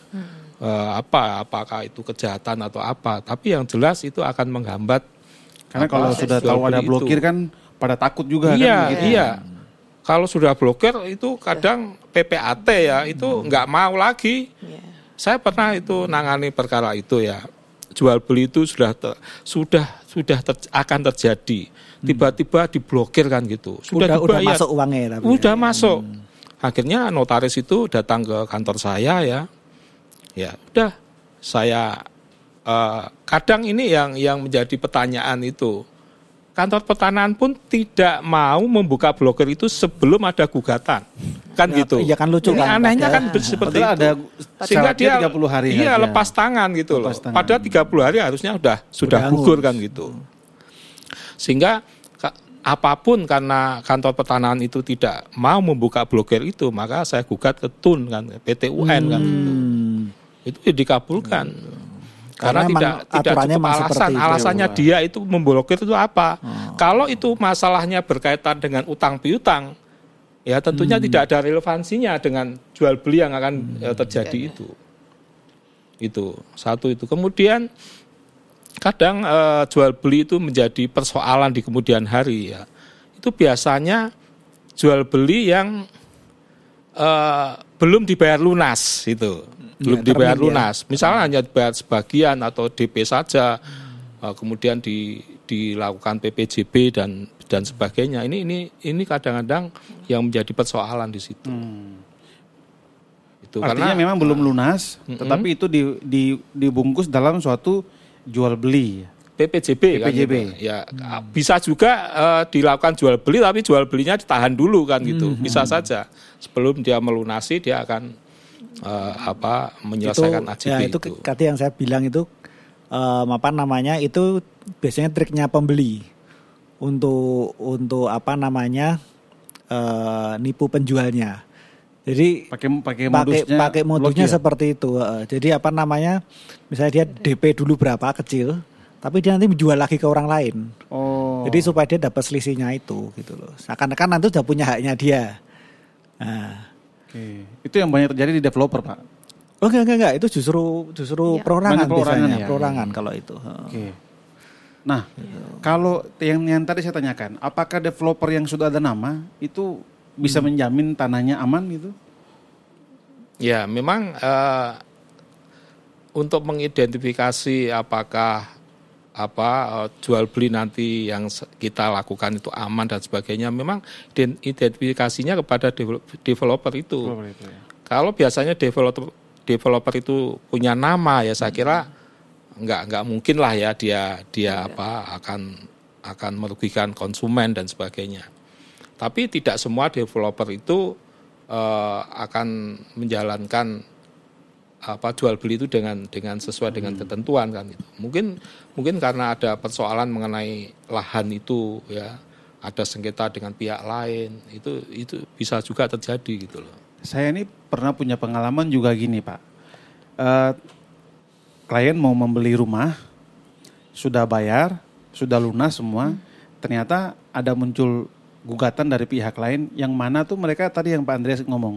Apakah itu kejahatan atau apa? Tapi yang jelas itu akan menghambat. Karena kalau sudah tahu ada blokir kan pada takut juga kan. Iya. Kalau sudah blokir itu kadang PPAT ya itu nggak mau lagi. Saya pernah itu nangani perkara itu ya. Jual beli itu akan terjadi. Tiba-tiba diblokir kan gitu. Sudah dibayar. Masuk uangnya. Udah masuk. Akhirnya notaris itu datang ke kantor saya ya. Ya udah saya kadang ini yang menjadi pertanyaan itu. Kantor pertanahan pun tidak mau membuka blokir itu sebelum ada gugatan. Kan gitu. Iya kan lucu ini kan. Anehnya kan seperti itu. Ada sehingga dia 30 hari iya aja. lepas tangan gitu loh. Padahal 30 hari harusnya sudah gugur kan gitu. Sehingga apapun karena kantor pertanahan itu tidak mau membuka blokir itu, maka saya gugat ke TUN kan, PT UN kan itu dikabulkan. Karena tidak cukup alasan. Alasannya dia itu memblokir itu apa? Kalau itu masalahnya berkaitan dengan utang piutang, ya tentunya tidak ada relevansinya dengan jual beli yang akan terjadi itu. Itu satu itu. Kemudian kadang jual beli itu menjadi persoalan di kemudian hari ya. Itu biasanya jual beli yang belum dibayar lunas itu. Belum dibayar lunas. Misalnya hanya dibayar sebagian atau DP saja. Kemudian dilakukan PPJB dan sebagainya. Ini kadang-kadang yang menjadi persoalan di situ. Itu artinya karena memang belum lunas, tetapi itu dibungkus dalam suatu jual beli. PPJB. Kan, gitu. Ya bisa juga dilakukan jual beli, tapi jual belinya ditahan dulu kan gitu. Bisa saja sebelum dia melunasi dia akan menyelesaikan AJB itu. Tadi yang saya bilang itu itu biasanya triknya pembeli untuk nipu penjualnya. Jadi pakai modusnya seperti itu. Jadi misalnya dia DP dulu berapa kecil, tapi dia nanti menjual lagi ke orang lain. Jadi supaya dia dapat selisihnya itu gitu loh. Seakan-akan nanti sudah punya haknya dia. Nah. Oke. Itu yang banyak terjadi di developer, Pak. Enggak. Itu justru perorangan biasanya. Perorangan kalau itu. Oke. Nah, kalau yang tadi saya tanyakan, apakah developer yang sudah ada nama itu bisa menjamin tanahnya aman gitu? Ya, memang untuk mengidentifikasi apakah jual beli nanti yang kita lakukan itu aman dan sebagainya, memang identifikasinya kepada developer itu. Kalau biasanya developer itu punya nama ya, saya kira nggak mungkin lah ya dia akan merugikan konsumen dan sebagainya. Tapi tidak semua developer itu akan menjalankan jual beli itu dengan sesuai dengan ketentuan kan gitu. Mungkin karena ada persoalan mengenai lahan itu ya, ada sengketa dengan pihak lain, itu bisa juga terjadi gitu loh. Saya ini pernah punya pengalaman juga gini, Pak. Klien mau membeli rumah, sudah bayar, sudah lunas semua, ternyata ada muncul gugatan dari pihak lain yang mana tuh mereka tadi yang Pak Andreas ngomong.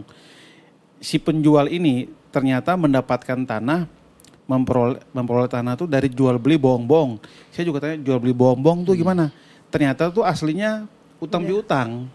Si penjual ini ternyata mendapatkan tanah, memperoleh tanah tuh dari jual beli bohong-bohong. Saya juga tanya jual beli bohong-bohong tuh gimana? Ternyata tuh aslinya utang piutang.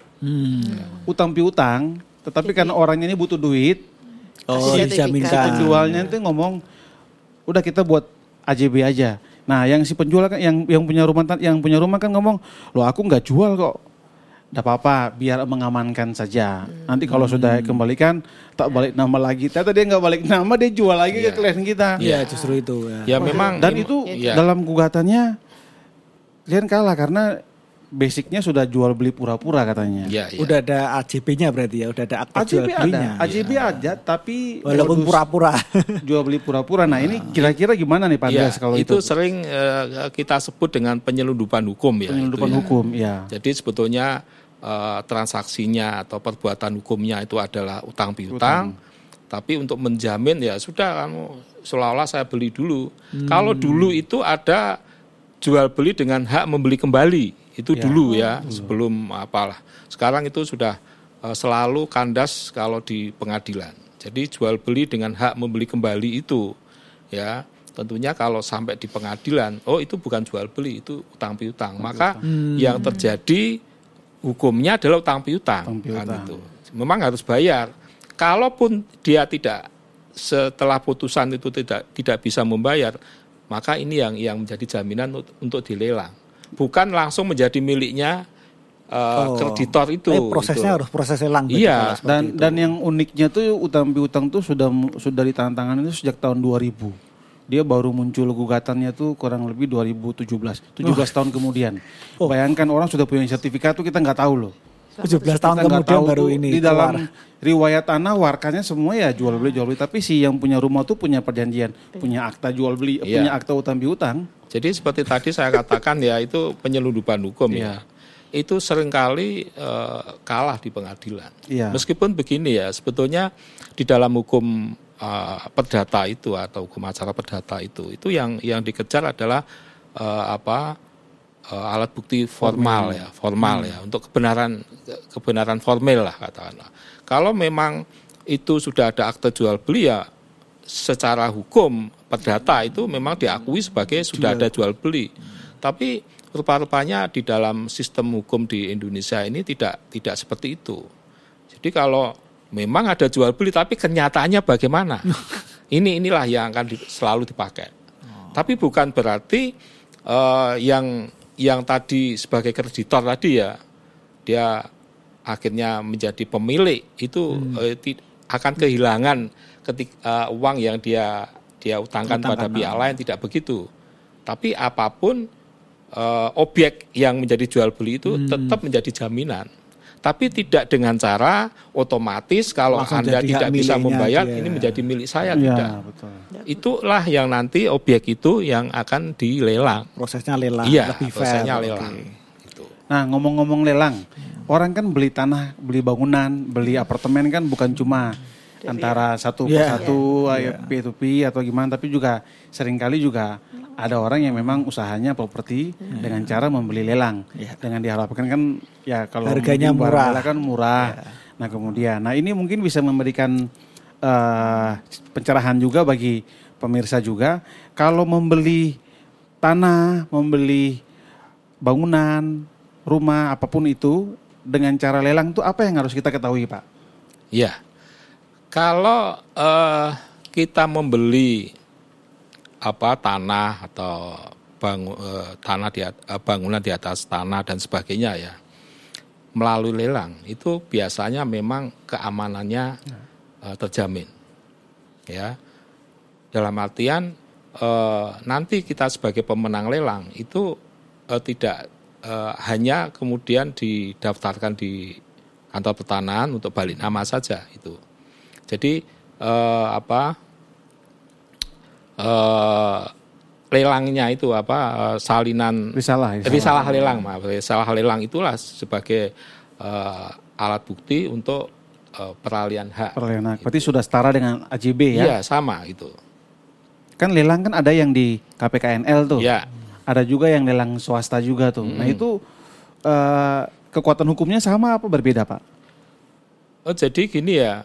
Utang piutang, tetapi karena orangnya ini butuh duit, dijaminkan. Penjualnya itu ngomong, udah kita buat AJB aja. Nah, yang si penjual kan yang punya rumah kan ngomong, "Loh, aku nggak jual kok." Tidak apa-apa, biar mengamankan saja. Nanti kalau sudah kembalikan, tak balik nama lagi. Ternyata dia nggak balik nama, dia jual lagi ke klien kita. Iya, justru itu. Ya memang. Dan itu dalam gugatannya, klien kalah karena basicnya sudah jual beli pura-pura katanya. Ya. Udah ada AJB-nya berarti ya, udah ada akta jual belinya. AJB ada, tapi walaupun pura-pura. Jual beli pura-pura. Nah ini kira-kira gimana nih Pak Andreas kalau itu? Itu sering kita sebut dengan penyelundupan hukum ya. Penyelundupan hukum, ya. Jadi sebetulnya transaksinya atau perbuatan hukumnya itu adalah utang piutang, tapi untuk menjamin ya sudah kamu seolah-olah saya beli dulu. Kalau dulu itu ada jual beli dengan hak membeli kembali, itu dulu ya, sebelum apalah. Sekarang itu sudah selalu kandas kalau di pengadilan. Jadi jual beli dengan hak membeli kembali itu ya, tentunya kalau sampai di pengadilan, itu bukan jual beli, itu utang piutang. Maka yang terjadi hukumnya adalah utang piutang. Kan itu. Memang harus bayar. Kalaupun dia tidak setelah putusan itu tidak bisa membayar, maka ini yang menjadi jaminan untuk dilelang. Bukan langsung menjadi miliknya kreditor itu. Prosesnya harus proses lelang. Iya. Dan yang uniknya tuh utang piutang tuh sudah ditantangan itu sejak tahun 2000. Dia baru muncul gugatannya tuh kurang lebih 2017, 17 tahun kemudian. Bayangkan orang sudah punya sertifikat tuh kita nggak tahu loh. 17 tahun kemudian baru ini. Di dalam riwayat tanah warkanya semua ya jual beli. Tapi si yang punya rumah tuh punya perjanjian, punya akta jual beli, punya akta utang piutang. Jadi seperti tadi saya katakan ya, itu penyelundupan hukum ya. itu seringkali kalah di pengadilan. Iya. Meskipun begini ya, sebetulnya di dalam hukum perdata itu atau hukum acara perdata itu yang dikejar adalah alat bukti formal ya untuk kebenaran formil lah katakanlah. Kalau memang itu sudah ada akte jual beli ya secara hukum perdata itu memang diakui sebagai sudah ada jual beli. Tapi rupa-rupanya di dalam sistem hukum di Indonesia ini tidak seperti itu. Jadi kalau memang ada jual beli tapi kenyataannya bagaimana? Inilah yang akan selalu dipakai. Tapi bukan berarti yang tadi sebagai kreditor tadi ya dia akhirnya menjadi pemilik itu akan kehilangan ketika uang yang dia utangkan pada pihak lain, tidak begitu. Tapi apapun objek yang menjadi jual beli itu tetap menjadi jaminan. Tapi tidak dengan cara otomatis kalau Anda tidak bisa membayar ini menjadi milik saya, tidak. Betul. Itulah yang nanti objek itu yang akan dilelang. Prosesnya lelang, Iya, lebih fair. prosesnya lelang. Gitu. Nah, ngomong-ngomong lelang, orang kan beli tanah, beli bangunan, beli apartemen kan bukan cuma antara satu persatu, P2P atau gimana, tapi juga seringkali juga ada orang yang memang usahanya properti dengan cara membeli lelang, dengan diharapkan kan ya kalau harganya murah, kan murah. Nah kemudian, ini mungkin bisa memberikan pencerahan juga bagi pemirsa juga, kalau membeli tanah, membeli bangunan, rumah apapun itu dengan cara lelang itu apa yang harus kita ketahui, Pak? Ya. Kalau kita membeli tanah atau bangunan di atas tanah dan sebagainya ya melalui lelang itu biasanya memang keamanannya terjamin. Ya. Dalam artian nanti kita sebagai pemenang lelang itu tidak hanya kemudian didaftarkan di kantor pertanahan untuk balik nama saja itu. Jadi lelangnya itu salinan risalah lelang itulah sebagai alat bukti untuk peralihan hak. Peralihan hak. Berarti sudah setara dengan AJB ya? Iya, sama itu. Kan lelang kan ada yang di KPKNL tuh. Ya. Ada juga yang lelang swasta juga tuh. Nah itu kekuatan hukumnya sama apa berbeda, Pak? Jadi gini ya,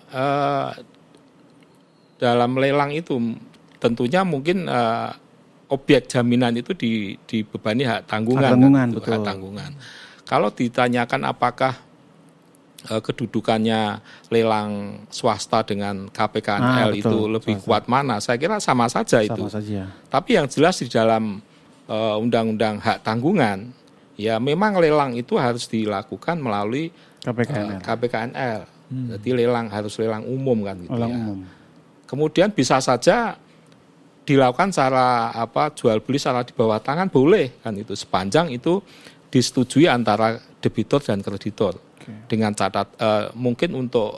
dalam lelang itu tentunya mungkin objek jaminan itu dibebani hak tanggungan. Hak tanggungan. Kalau ditanyakan apakah kedudukannya lelang swasta dengan KPKNL itu lebih kuat mana, saya kira sama saja itu. Sama saja. Tapi yang jelas di dalam undang-undang hak tanggungan, ya memang lelang itu harus dilakukan melalui KPKNL. Jadi harus lelang umum kan gitu ya. Umum. Kemudian bisa saja dilakukan secara jual beli secara di bawah tangan boleh kan itu sepanjang itu disetujui antara debitur dan kreditor. Dengan mungkin untuk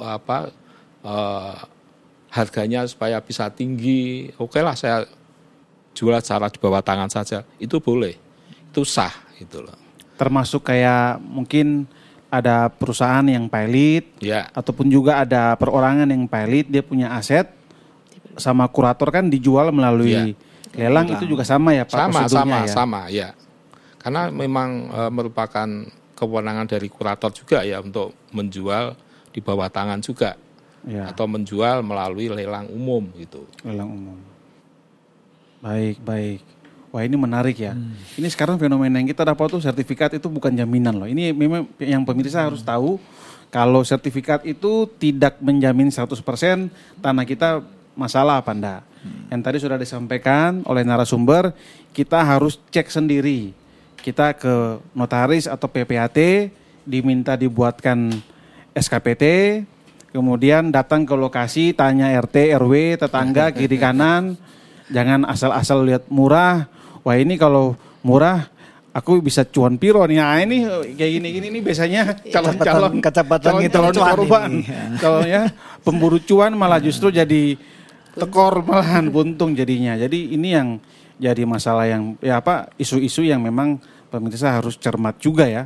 harganya supaya bisa tinggi, lah saya jual secara di bawah tangan saja, itu boleh, itu sah gitu loh. Termasuk kayak mungkin ada perusahaan yang pilot, ataupun juga ada perorangan yang pilot, dia punya aset, sama kurator kan dijual melalui lelang, itu juga sama ya Pak? Sama ya. Karena memang merupakan kewenangan dari kurator juga ya untuk menjual di bawah tangan juga, atau menjual melalui lelang umum gitu. Lelang umum. Baik. Wah ini menarik ya. Ini sekarang fenomena yang kita dapat tuh sertifikat itu bukan jaminan loh. Ini memang yang pemirsa harus tahu kalau sertifikat itu tidak menjamin 100% tanah kita masalah apa enggak. Yang tadi sudah disampaikan oleh narasumber, kita harus cek sendiri. Kita ke notaris atau PPAT, diminta dibuatkan SKPT, kemudian datang ke lokasi, tanya RT, RW, tetangga, kiri kanan, jangan asal-asal lihat murah. Wah ini kalau murah aku bisa cuan piro nih. Nah ini kayak gini nih biasanya calon-calon korban. Calonnya pemburu cuan malah justru jadi tekor malahan buntung jadinya. Jadi ini yang jadi masalah yang isu-isu yang memang pemirsa harus cermat juga ya.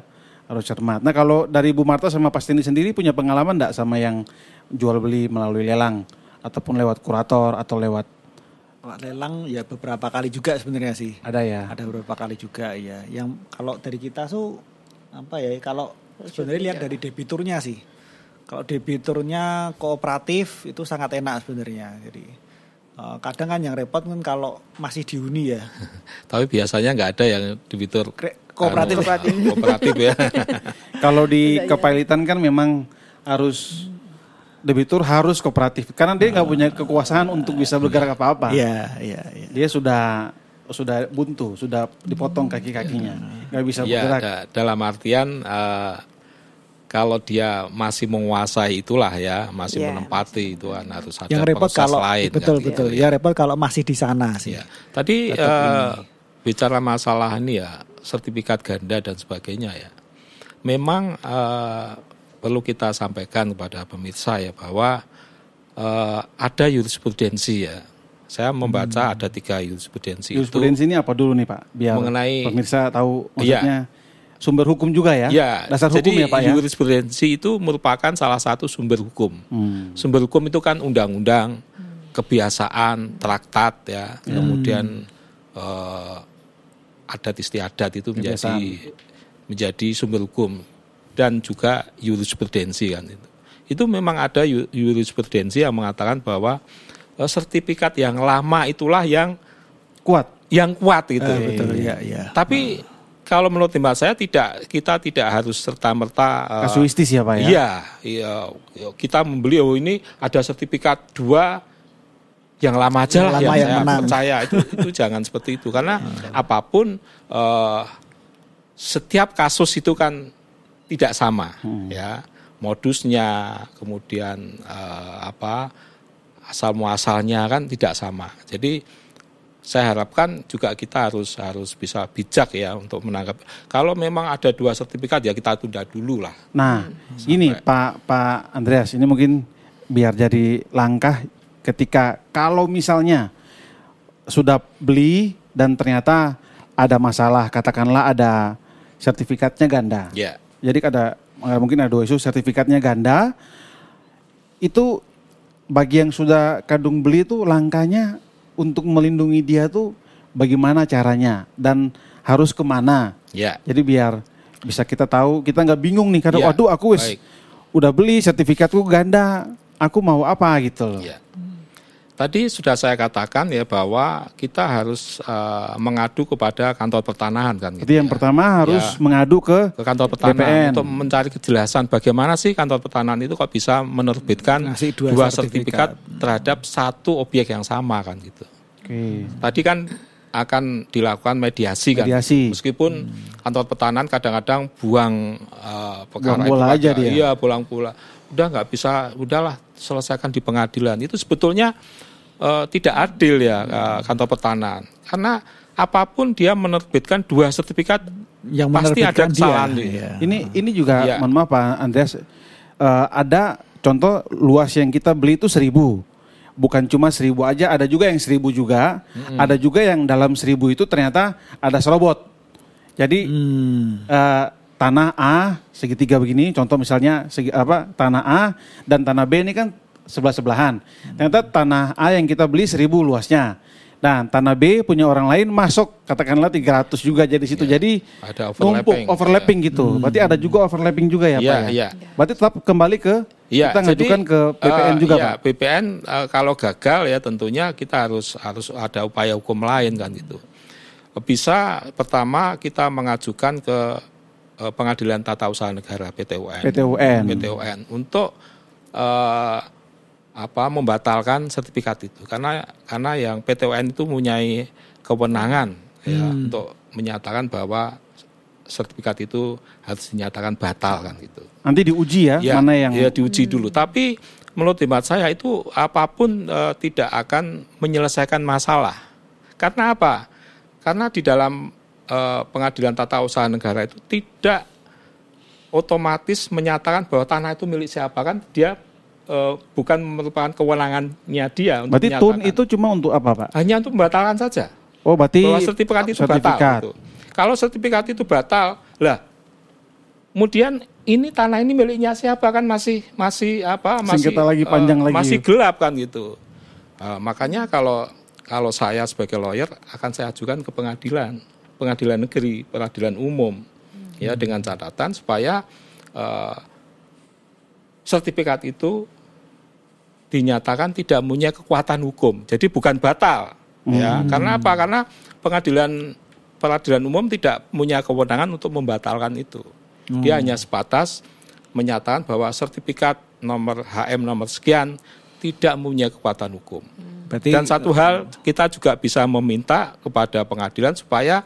Harus cermat. Nah kalau dari Bu Marta sama Pak Steni sendiri punya pengalaman enggak sama yang jual beli melalui lelang ataupun lewat kurator atau lewat lelang ya beberapa kali juga sebenarnya sih. ada ya? Ada beberapa kali juga ya. Yang kalau dari kita tuh apa ya? Kalau sebenarnya lihat dari debiturnya sih. Kalau debiturnya kooperatif itu sangat enak sebenarnya. Jadi kadang kan yang repot kan kalau masih di uni ya. Tapi biasanya nggak ada yang debitur Kooperatif. kooperatif ya. Kalau di kepailitan kan memang harus debitur harus kooperatif karena dia nggak punya kekuasaan untuk bisa bergerak apa-apa. Iya. Dia sudah buntu, sudah dipotong kaki-kakinya, nggak bisa Ya, bergerak. dalam artian kalau dia masih menguasai itulah ya, masih menempati itu kan harus ada yang repot proses kalau lain. betul kan, betul. gitu, Ya repot kalau masih di sana sih. Ya. Tadi bicara masalah ini ya, sertifikat ganda dan sebagainya ya. Memang perlu kita sampaikan kepada pemirsa ya bahwa ada jurisprudensi ya. Saya membaca ada 3 jurisprudensi. Jurisprudensi ini apa dulu nih Pak? Biar mengenai pemirsa tahu maksudnya sumber hukum juga ya? Ya, Dasar hukum jadi ya Pak ya? jurisprudensi itu merupakan salah satu sumber hukum. Sumber hukum itu kan undang-undang, kebiasaan, traktat ya, kemudian adat istiadat itu menjadi sumber hukum dan juga jurisprudensi kan itu. Itu memang ada jurisprudensi yang mengatakan bahwa sertifikat yang lama itulah yang kuat gitu. Betul ya. Tapi kalau menurut hemat saya kita tidak harus serta-merta kasuistis ya Pak ya? Iya, kita membeli ini ada sertifikat 2 yang lama aja lah yang saya percaya itu jangan seperti itu karena apapun setiap kasus itu kan tidak sama ya, modusnya kemudian asal muasalnya kan tidak sama. Jadi saya harapkan juga kita harus bisa bijak ya untuk menangkap. Kalau memang ada 2 sertifikat ya kita tunda dulu lah. Nah, ini Pak Andreas, ini mungkin biar jadi langkah ketika kalau misalnya sudah beli dan ternyata ada masalah, katakanlah ada sertifikatnya ganda. Ya. Jadi mungkin ada 2 isu, sertifikatnya ganda. Itu bagi yang sudah kadung beli itu langkahnya untuk melindungi dia tuh bagaimana caranya dan harus kemana. Ya. Jadi biar bisa kita tahu, kita nggak bingung nih karena waduh aku udah beli sertifikatku ganda, aku mau apa gitu loh. Ya. Tadi sudah saya katakan ya bahwa kita harus mengadu kepada kantor pertanahan kan. Jadi yang pertama harus mengadu ke kantor pertanahan BPN. untuk mencari kejelasan bagaimana sih kantor pertanahan itu kok bisa menerbitkan 2 sertifikat terhadap 1 objek yang sama kan gitu. Oke. Tadi kan akan dilakukan mediasi kan. Meskipun kantor pertanahan kadang-kadang buang perkara buang bola itu aja dia. Iya, buang bola. Udah nggak bisa, udahlah selesaikan di pengadilan. Itu sebetulnya tidak adil ya kantor pertanahan. Karena apapun dia menerbitkan 2 sertifikat yang pasti ada kesalahan. Ini juga mohon maaf Pak Andreas, ada contoh luas yang kita beli itu 1.000. Bukan cuma 1.000 aja, ada juga yang 1.000 juga. Ada juga yang dalam 1.000 itu ternyata ada serobot. Jadi tanah A segitiga begini, contoh misalnya tanah A dan tanah B ini kan sebelah-sebelahan. Ternyata tanah A yang kita beli 1.000 luasnya. Nah, tanah B punya orang lain masuk katakanlah 300 juga jadi situ. Jadi ada overlapping gitu. Berarti ada juga overlapping juga ya Pak ya. Berarti tetap kembali ke kita ngajukan ke BPN juga Pak. BPN kalau gagal ya tentunya kita harus ada upaya hukum lain kan gitu. Bisa pertama kita mengajukan ke Pengadilan Tata Usaha Negara PTUN untuk membatalkan sertifikat itu karena yang PTUN itu mempunyai kewenangan ya untuk menyatakan bahwa sertifikat itu harus dinyatakan batal kan gitu. Nanti diuji mana yang diuji dulu. Tapi menurut hemat saya itu apapun tidak akan menyelesaikan masalah. Karena apa? Karena di dalam Pengadilan Tata Usaha Negara itu tidak otomatis menyatakan bahwa tanah itu milik siapa kan dia bukan merupakan kewenangannya dia untuk berarti tun itu cuma untuk apa Pak? Hanya untuk membatalkan saja. Oh berarti bahwa sertifikat itu batal. Gitu. Kalau sertifikat itu batal, lah kemudian ini tanah ini miliknya siapa kan masih sengketa lagi panjang lagi. Masih gelap kan gitu. Makanya kalau saya sebagai lawyer akan saya ajukan ke pengadilan negeri, peradilan umum, ya dengan catatan supaya sertifikat itu dinyatakan tidak punya kekuatan hukum, jadi bukan batal, ya. Karena apa? Karena peradilan umum tidak punya kewenangan untuk membatalkan itu. Dia hanya sebatas menyatakan bahwa sertifikat nomor HM nomor sekian tidak punya kekuatan hukum. Berarti, dan satu hal kita juga bisa meminta kepada pengadilan supaya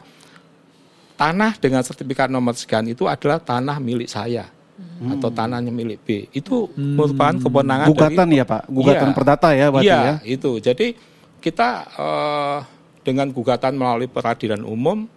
tanah dengan sertifikat nomor sekian itu adalah tanah milik saya atau tanahnya milik B. Itu merupakan kewenangan gugatan dari, ya Pak, gugatan perdata ya berarti ya. Itu. Jadi kita dengan gugatan melalui peradilan umum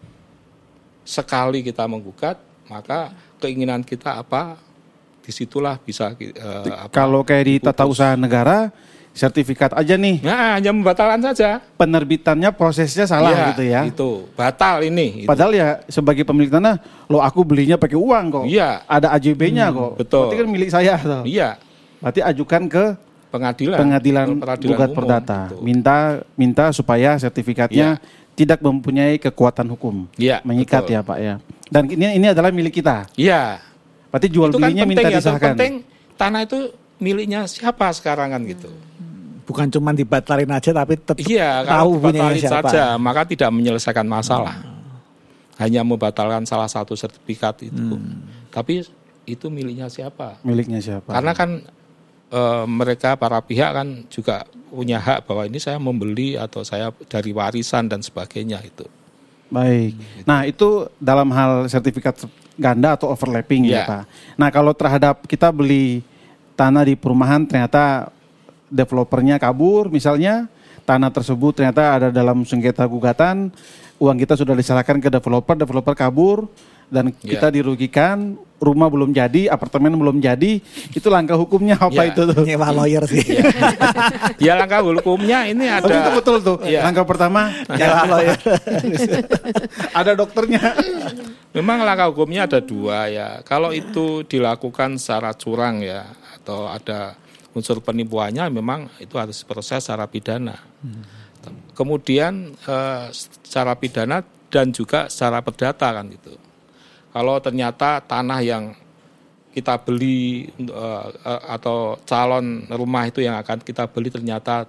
sekali kita menggugat maka keinginan kita apa disitulah bisa kalau kayak di tata usaha negara sertifikat aja nih. Nah, hanya membatalkan saja. Penerbitannya prosesnya salah ya, gitu ya. Itu batal ini. Padahal ya sebagai pemilik tanah, lo aku belinya pakai uang kok. Iya. Ada AJB-nya kok. Betul. Berarti kan milik saya toh. Iya. Berarti ajukan ke pengadilan gugat perdata. gitu. Minta supaya sertifikatnya tidak mempunyai kekuatan hukum. Iya. Mengikat betul. ya Pak ya. Dan ini adalah milik kita. Iya. Berarti jual itu belinya kan minta penting, disahkan. Penting tanah itu miliknya siapa sekarang kan gitu. bukan cuma dibatalin aja tapi tetap tahu punya siapa. siapa. Saja, maka tidak menyelesaikan masalah. Hanya membatalkan salah satu sertifikat itu. Tapi itu miliknya siapa? Miliknya siapa? Karena kan mereka para pihak kan juga punya hak bahwa ini saya membeli atau saya dari warisan dan sebagainya itu. Baik. Nah itu dalam hal sertifikat ganda atau overlapping ya Pak. Nah kalau terhadap kita beli tanah di perumahan ternyata developernya kabur misalnya, tanah tersebut ternyata ada dalam sengketa gugatan, uang kita sudah diserahkan ke developer kabur dan kita dirugikan, rumah belum jadi, apartemen belum jadi, itu langkah hukumnya apa itu tuh? Nyewa lawyer sih. Ya langkah hukumnya ini ada. Itu betul tuh. Langkah pertama Nyewa lawyer. ada dokternya. Memang langkah hukumnya ada dua ya. Kalau itu dilakukan secara curang ya atau ada unsur penipuannya, memang itu harus proses secara pidana. Kemudian secara pidana dan juga secara perdata kan gitu. Kalau ternyata tanah yang kita beli atau calon rumah itu yang akan kita beli ternyata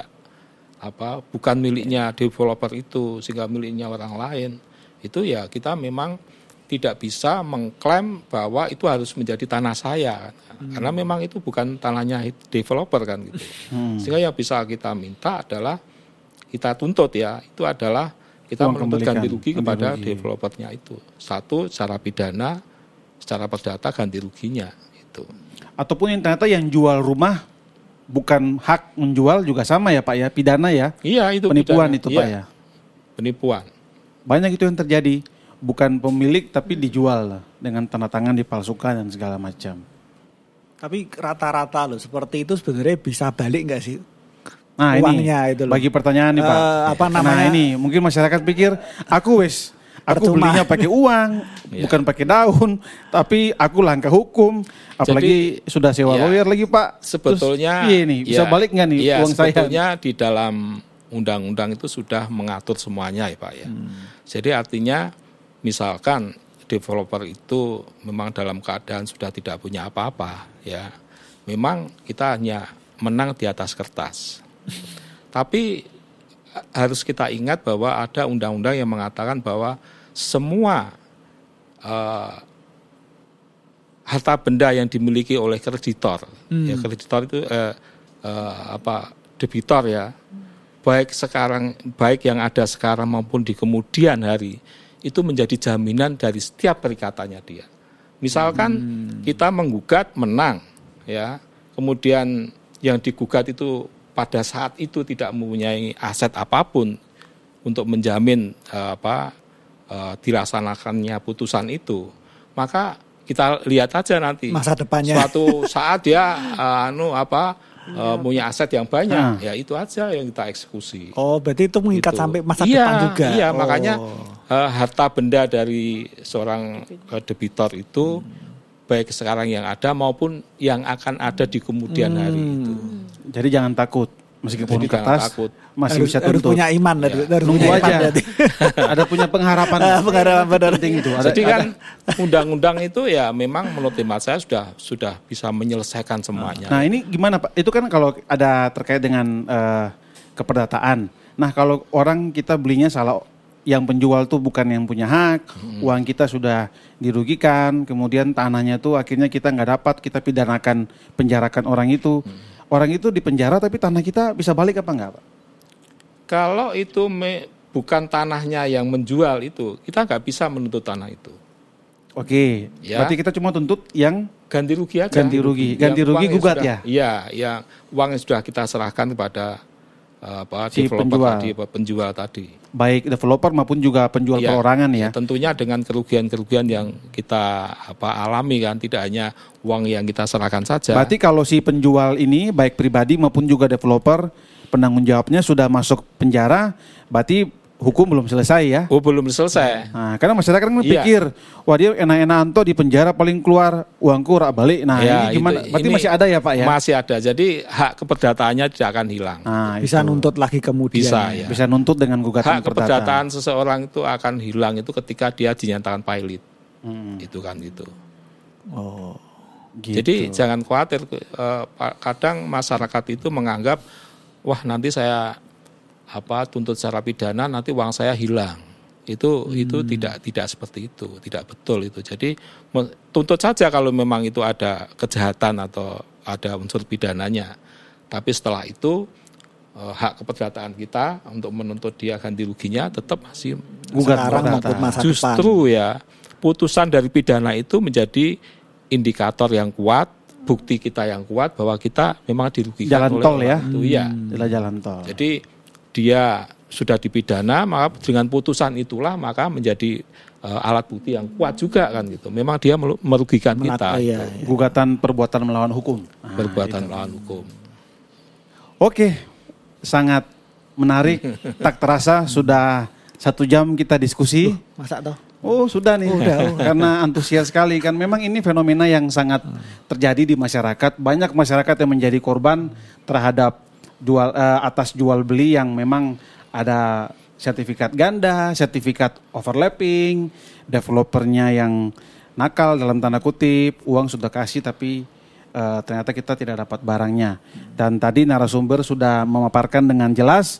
bukan miliknya developer itu sehingga miliknya orang lain, itu ya kita memang tidak bisa mengklaim bahwa itu harus menjadi tanah saya karena memang itu bukan tanahnya developer kan gitu. Sehingga yang bisa kita minta adalah kita tuntut ya, itu adalah kita menuntut ganti rugi kepada developernya itu. Satu secara pidana, secara perdata ganti ruginya itu. Ataupun yang ternyata yang jual rumah bukan hak menjual juga sama ya Pak ya, pidana ya. Iya itu penipuan pidana. itu Pak ya. Penipuan. Banyak itu yang terjadi, bukan pemilik tapi dijual dengan tanda tangan dipalsukan dan segala macam. Tapi rata-rata loh seperti itu sebenarnya bisa balik nggak sih? Nah uangnya ini itu loh. Bagi pertanyaan nih Pak. Apa namanya? Nah ini mungkin masyarakat pikir aku belinya pakai uang, bukan pakai daun, tapi aku langkah hukum, apalagi sudah sewa lawyer lagi Pak. Sebetulnya ini bisa balik nggak nih uang saya? Sebetulnya di dalam undang-undang itu sudah mengatur semuanya ya Pak ya. Jadi artinya misalkan developer itu memang dalam keadaan sudah tidak punya apa-apa ya, memang kita hanya menang di atas kertas. Tapi harus kita ingat bahwa ada undang-undang yang mengatakan bahwa semua harta benda yang dimiliki oleh kreditor, ya kreditor itu debitor ya, baik yang ada sekarang maupun di kemudian hari, itu menjadi jaminan dari setiap perikatannya dia. Misalkan kita menggugat menang, ya, kemudian yang digugat itu pada saat itu tidak mempunyai aset apapun untuk menjamin dilaksanakannya putusan itu, maka kita lihat aja nanti masa depannya. Suatu saat dia punya aset yang banyak, ya itu aja yang kita eksekusi. Oh, berarti itu mengikat sampai masa depan juga. Iya, makanya harta benda dari seorang debitor itu baik sekarang yang ada maupun yang akan ada di kemudian hari itu. Jadi jangan takut. Meskipun Jadi jangan kertas takut. masih bisa harus tuntut. punya iman, harus Nunggu punya iman aja. berarti. Ada punya pengharapan. Pengharapan benar. Penting itu. Jadi kan undang-undang itu ya memang menurut hemat saya sudah bisa menyelesaikan semuanya. Nah ini gimana Pak? Itu kan kalau ada terkait dengan keperdataan. Nah kalau orang kita belinya salah, yang penjual tuh bukan yang punya hak, uang kita sudah dirugikan, kemudian tanahnya tuh akhirnya kita nggak dapat, kita pidanakan, penjarakan orang itu. Orang itu dipenjara tapi tanah kita bisa balik apa enggak Pak? Kalau itu bukan tanahnya yang menjual itu, kita nggak bisa menuntut tanah itu. Oke, Ya. berarti kita cuma tuntut yang Ganti rugi aja. Ganti rugi. Ganti Yang rugi uang yang gugat sudah- ya? Iya, yang uang yang sudah kita serahkan kepada Si developer penjual. tadi, penjual tadi. baik developer maupun juga penjual Iya, perorangan ya. Tentunya dengan kerugian-kerugian yang kita alami kan, tidak hanya uang yang kita serahkan saja. Berarti kalau si penjual ini baik pribadi maupun juga developer penanggung jawabnya sudah masuk penjara, berarti hukum belum selesai ya. Oh, belum selesai. Nah, karena masyarakat kan Iya. pikir, wah dia enak-enakan toh di penjara paling keluar uangku rak balik. Nah, Ya, ini gimana? itu- Berarti ini masih ada ya Pak ya? Masih ada. Jadi hak keperdataannya tidak akan hilang. Nah, Bisa itu. nuntut lagi kemudian. Bisa ya. Bisa nuntut dengan gugatan Hak perdata. keperdataan seseorang itu akan hilang itu ketika dia dinyatakan pilot. Itu kan itu. Oh. Gitu. Jadi jangan khawatir. Kadang masyarakat itu menganggap, wah nanti saya tuntut secara pidana nanti uang saya hilang. Itu tidak seperti itu, tidak betul itu. Jadi tuntut saja kalau memang itu ada kejahatan atau ada unsur pidananya. Tapi setelah itu hak keperdataan kita untuk menuntut dia ganti ruginya tetap masih Gugat Sekarang perdata. maupun masa depan. justru ya putusan dari pidana itu menjadi indikator yang kuat, bukti kita yang kuat bahwa kita memang dirugikan Jalan oleh tol orang ya? itu. Iya. Adalah jalan tol. Jadi dia sudah dipidana, maka dengan putusan itulah maka menjadi alat bukti yang kuat juga kan gitu. Memang dia merugikan kita. Iya, itu. iya. Gugatan perbuatan melawan hukum. Nah, Perbuatan itu. melawan hukum. Oke, sangat menarik. Tak terasa sudah 1 jam kita diskusi. Masa toh? Oh sudah nih, karena antusias sekali kan. Memang ini fenomena yang sangat terjadi di masyarakat. Banyak masyarakat yang menjadi korban terhadap atas jual beli yang memang ada sertifikat ganda, sertifikat overlapping, developernya yang nakal dalam tanda kutip, uang sudah kasih tapi ternyata kita tidak dapat barangnya. Dan tadi narasumber sudah memaparkan dengan jelas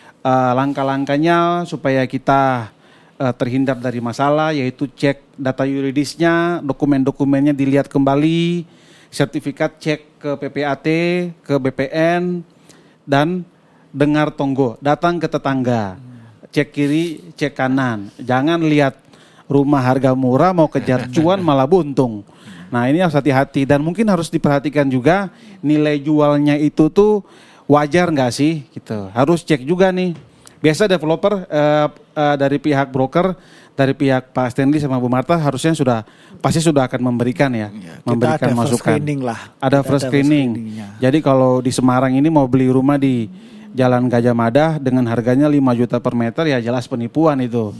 langkah-langkahnya supaya kita terhindar dari masalah, yaitu cek data yuridisnya, dokumen-dokumennya dilihat kembali, sertifikat cek ke PPAT, ke BPN, dan dengar tonggo, datang ke tetangga, cek kiri, cek kanan, jangan lihat rumah harga murah mau kejar cuan malah buntung. Nah ini harus hati-hati dan mungkin harus diperhatikan juga nilai jualnya itu tuh wajar nggak sih, gitu. Harus cek juga nih. Biasa developer dari pihak broker, dari pihak Pak Stanley sama Bu Marta harusnya pasti sudah akan memberikan ya, memberikan kita ada masukan. first screening lah. Ada Kita first screening. screeningnya. Jadi kalau di Semarang ini mau beli rumah di Jalan Gajah Mada dengan harganya 5 juta per meter ya jelas penipuan itu.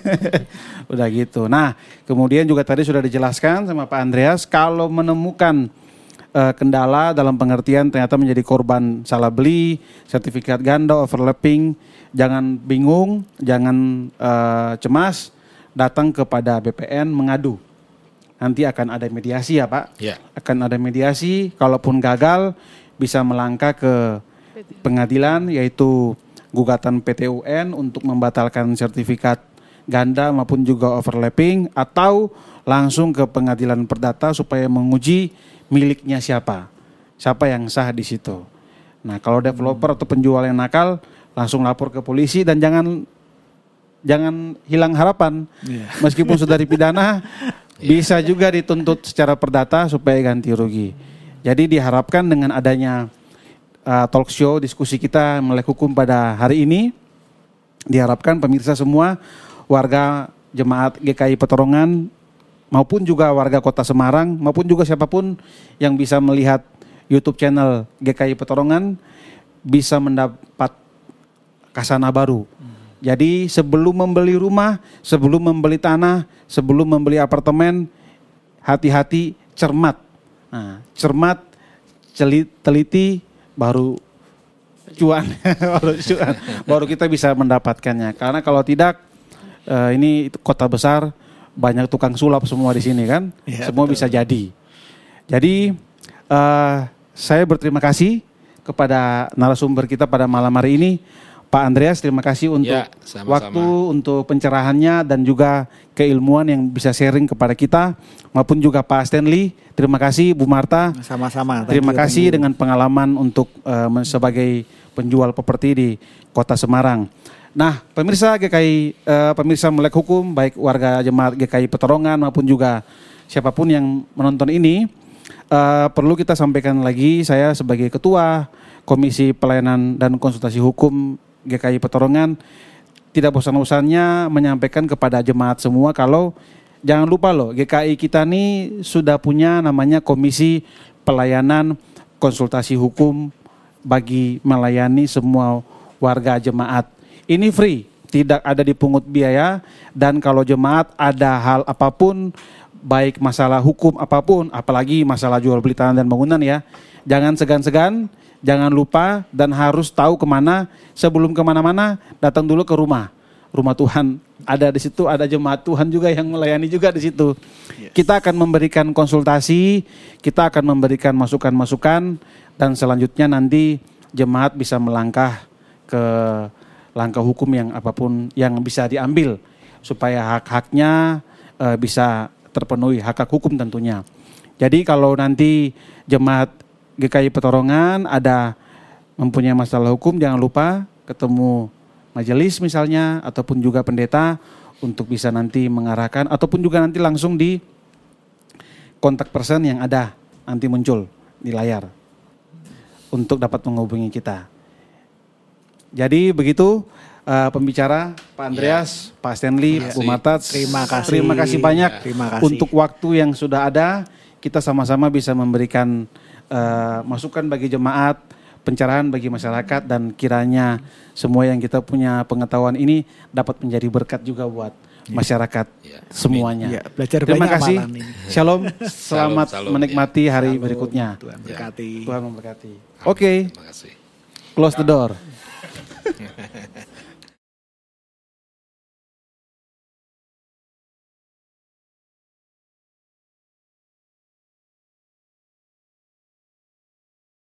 Udah gitu. Nah, kemudian juga tadi sudah dijelaskan sama Pak Andreas kalau menemukan kendala dalam pengertian ternyata menjadi korban salah beli, sertifikat ganda, overlapping, jangan bingung, jangan cemas, datang kepada BPN mengadu. Nanti akan ada mediasi ya Pak. Ya. Akan ada mediasi, kalaupun gagal bisa melangkah ke pengadilan yaitu gugatan PT UN untuk membatalkan sertifikat ganda maupun juga overlapping atau langsung ke pengadilan perdata supaya menguji miliknya siapa yang sah di situ. Nah kalau developer atau penjual yang nakal langsung lapor ke polisi dan jangan hilang harapan. Meskipun sudah dipidana bisa juga dituntut secara perdata supaya ganti rugi. Jadi diharapkan dengan adanya talk show diskusi kita melek hukum pada hari ini, diharapkan pemirsa semua warga jemaat GKI Petorongan maupun juga warga Kota Semarang maupun juga siapapun yang bisa melihat YouTube channel GKI Petorongan bisa mendapat khazanah baru. Jadi sebelum membeli rumah, sebelum membeli tanah, sebelum membeli apartemen, hati-hati cermat. Nah, cermat, teliti, baru cuan, baru kita bisa mendapatkannya. Karena kalau tidak, ini kota besar, banyak tukang sulap semua di sini kan, semua betul. Bisa jadi. Jadi saya berterima kasih kepada narasumber kita pada malam hari ini, Pak Andreas. Terima kasih untuk waktu, untuk pencerahannya dan juga keilmuan yang bisa sharing kepada kita, maupun juga Pak Stanley. Terima kasih Bu Marta. Sama-sama. Terima kasih dengan pengalaman untuk sebagai penjual properti di Kota Semarang. Nah, pemirsa GKI, pemirsa Melek Hukum, baik warga jemaat GKI Petorongan maupun juga siapapun yang menonton ini, perlu kita sampaikan lagi, saya sebagai Ketua Komisi Pelayanan dan Konsultasi Hukum GKI Petorongan tidak bosan-bosannya menyampaikan kepada jemaat semua kalau jangan lupa loh, GKI kita ini sudah punya namanya Komisi Pelayanan Konsultasi Hukum bagi melayani semua warga jemaat. Ini free, tidak ada dipungut biaya, dan kalau jemaat ada hal apapun, baik masalah hukum apapun, apalagi masalah jual beli tanah dan bangunan ya, jangan segan-segan, jangan lupa dan harus tahu kemana. Sebelum kemana-mana, datang dulu ke rumah Tuhan. Ada di situ, ada jemaat Tuhan juga yang melayani juga di situ. Kita akan memberikan konsultasi, kita akan memberikan masukan-masukan, dan selanjutnya nanti jemaat bisa melangkah ke langkah hukum yang apapun yang bisa diambil supaya hak-haknya bisa terpenuhi, hak-hak hukum tentunya. Jadi kalau nanti jemaat GKI Petorongan ada mempunyai masalah hukum, jangan lupa ketemu majelis misalnya ataupun juga pendeta untuk bisa nanti mengarahkan, ataupun juga nanti langsung di kontak person yang ada nanti muncul di layar untuk dapat menghubungi kita. Jadi begitu pembicara Pak Andreas, Pak Stanley, Bu Marta, terima kasih banyak untuk waktu yang sudah ada. Kita sama-sama bisa memberikan masukan bagi jemaat, pencerahan bagi masyarakat, dan kiranya semua yang kita punya pengetahuan ini dapat menjadi berkat juga buat masyarakat semuanya. Terima kasih. Shalom. Selamat menikmati hari berikutnya. Tuhan berkati. Tuhan memberkati. Oke. Close the door.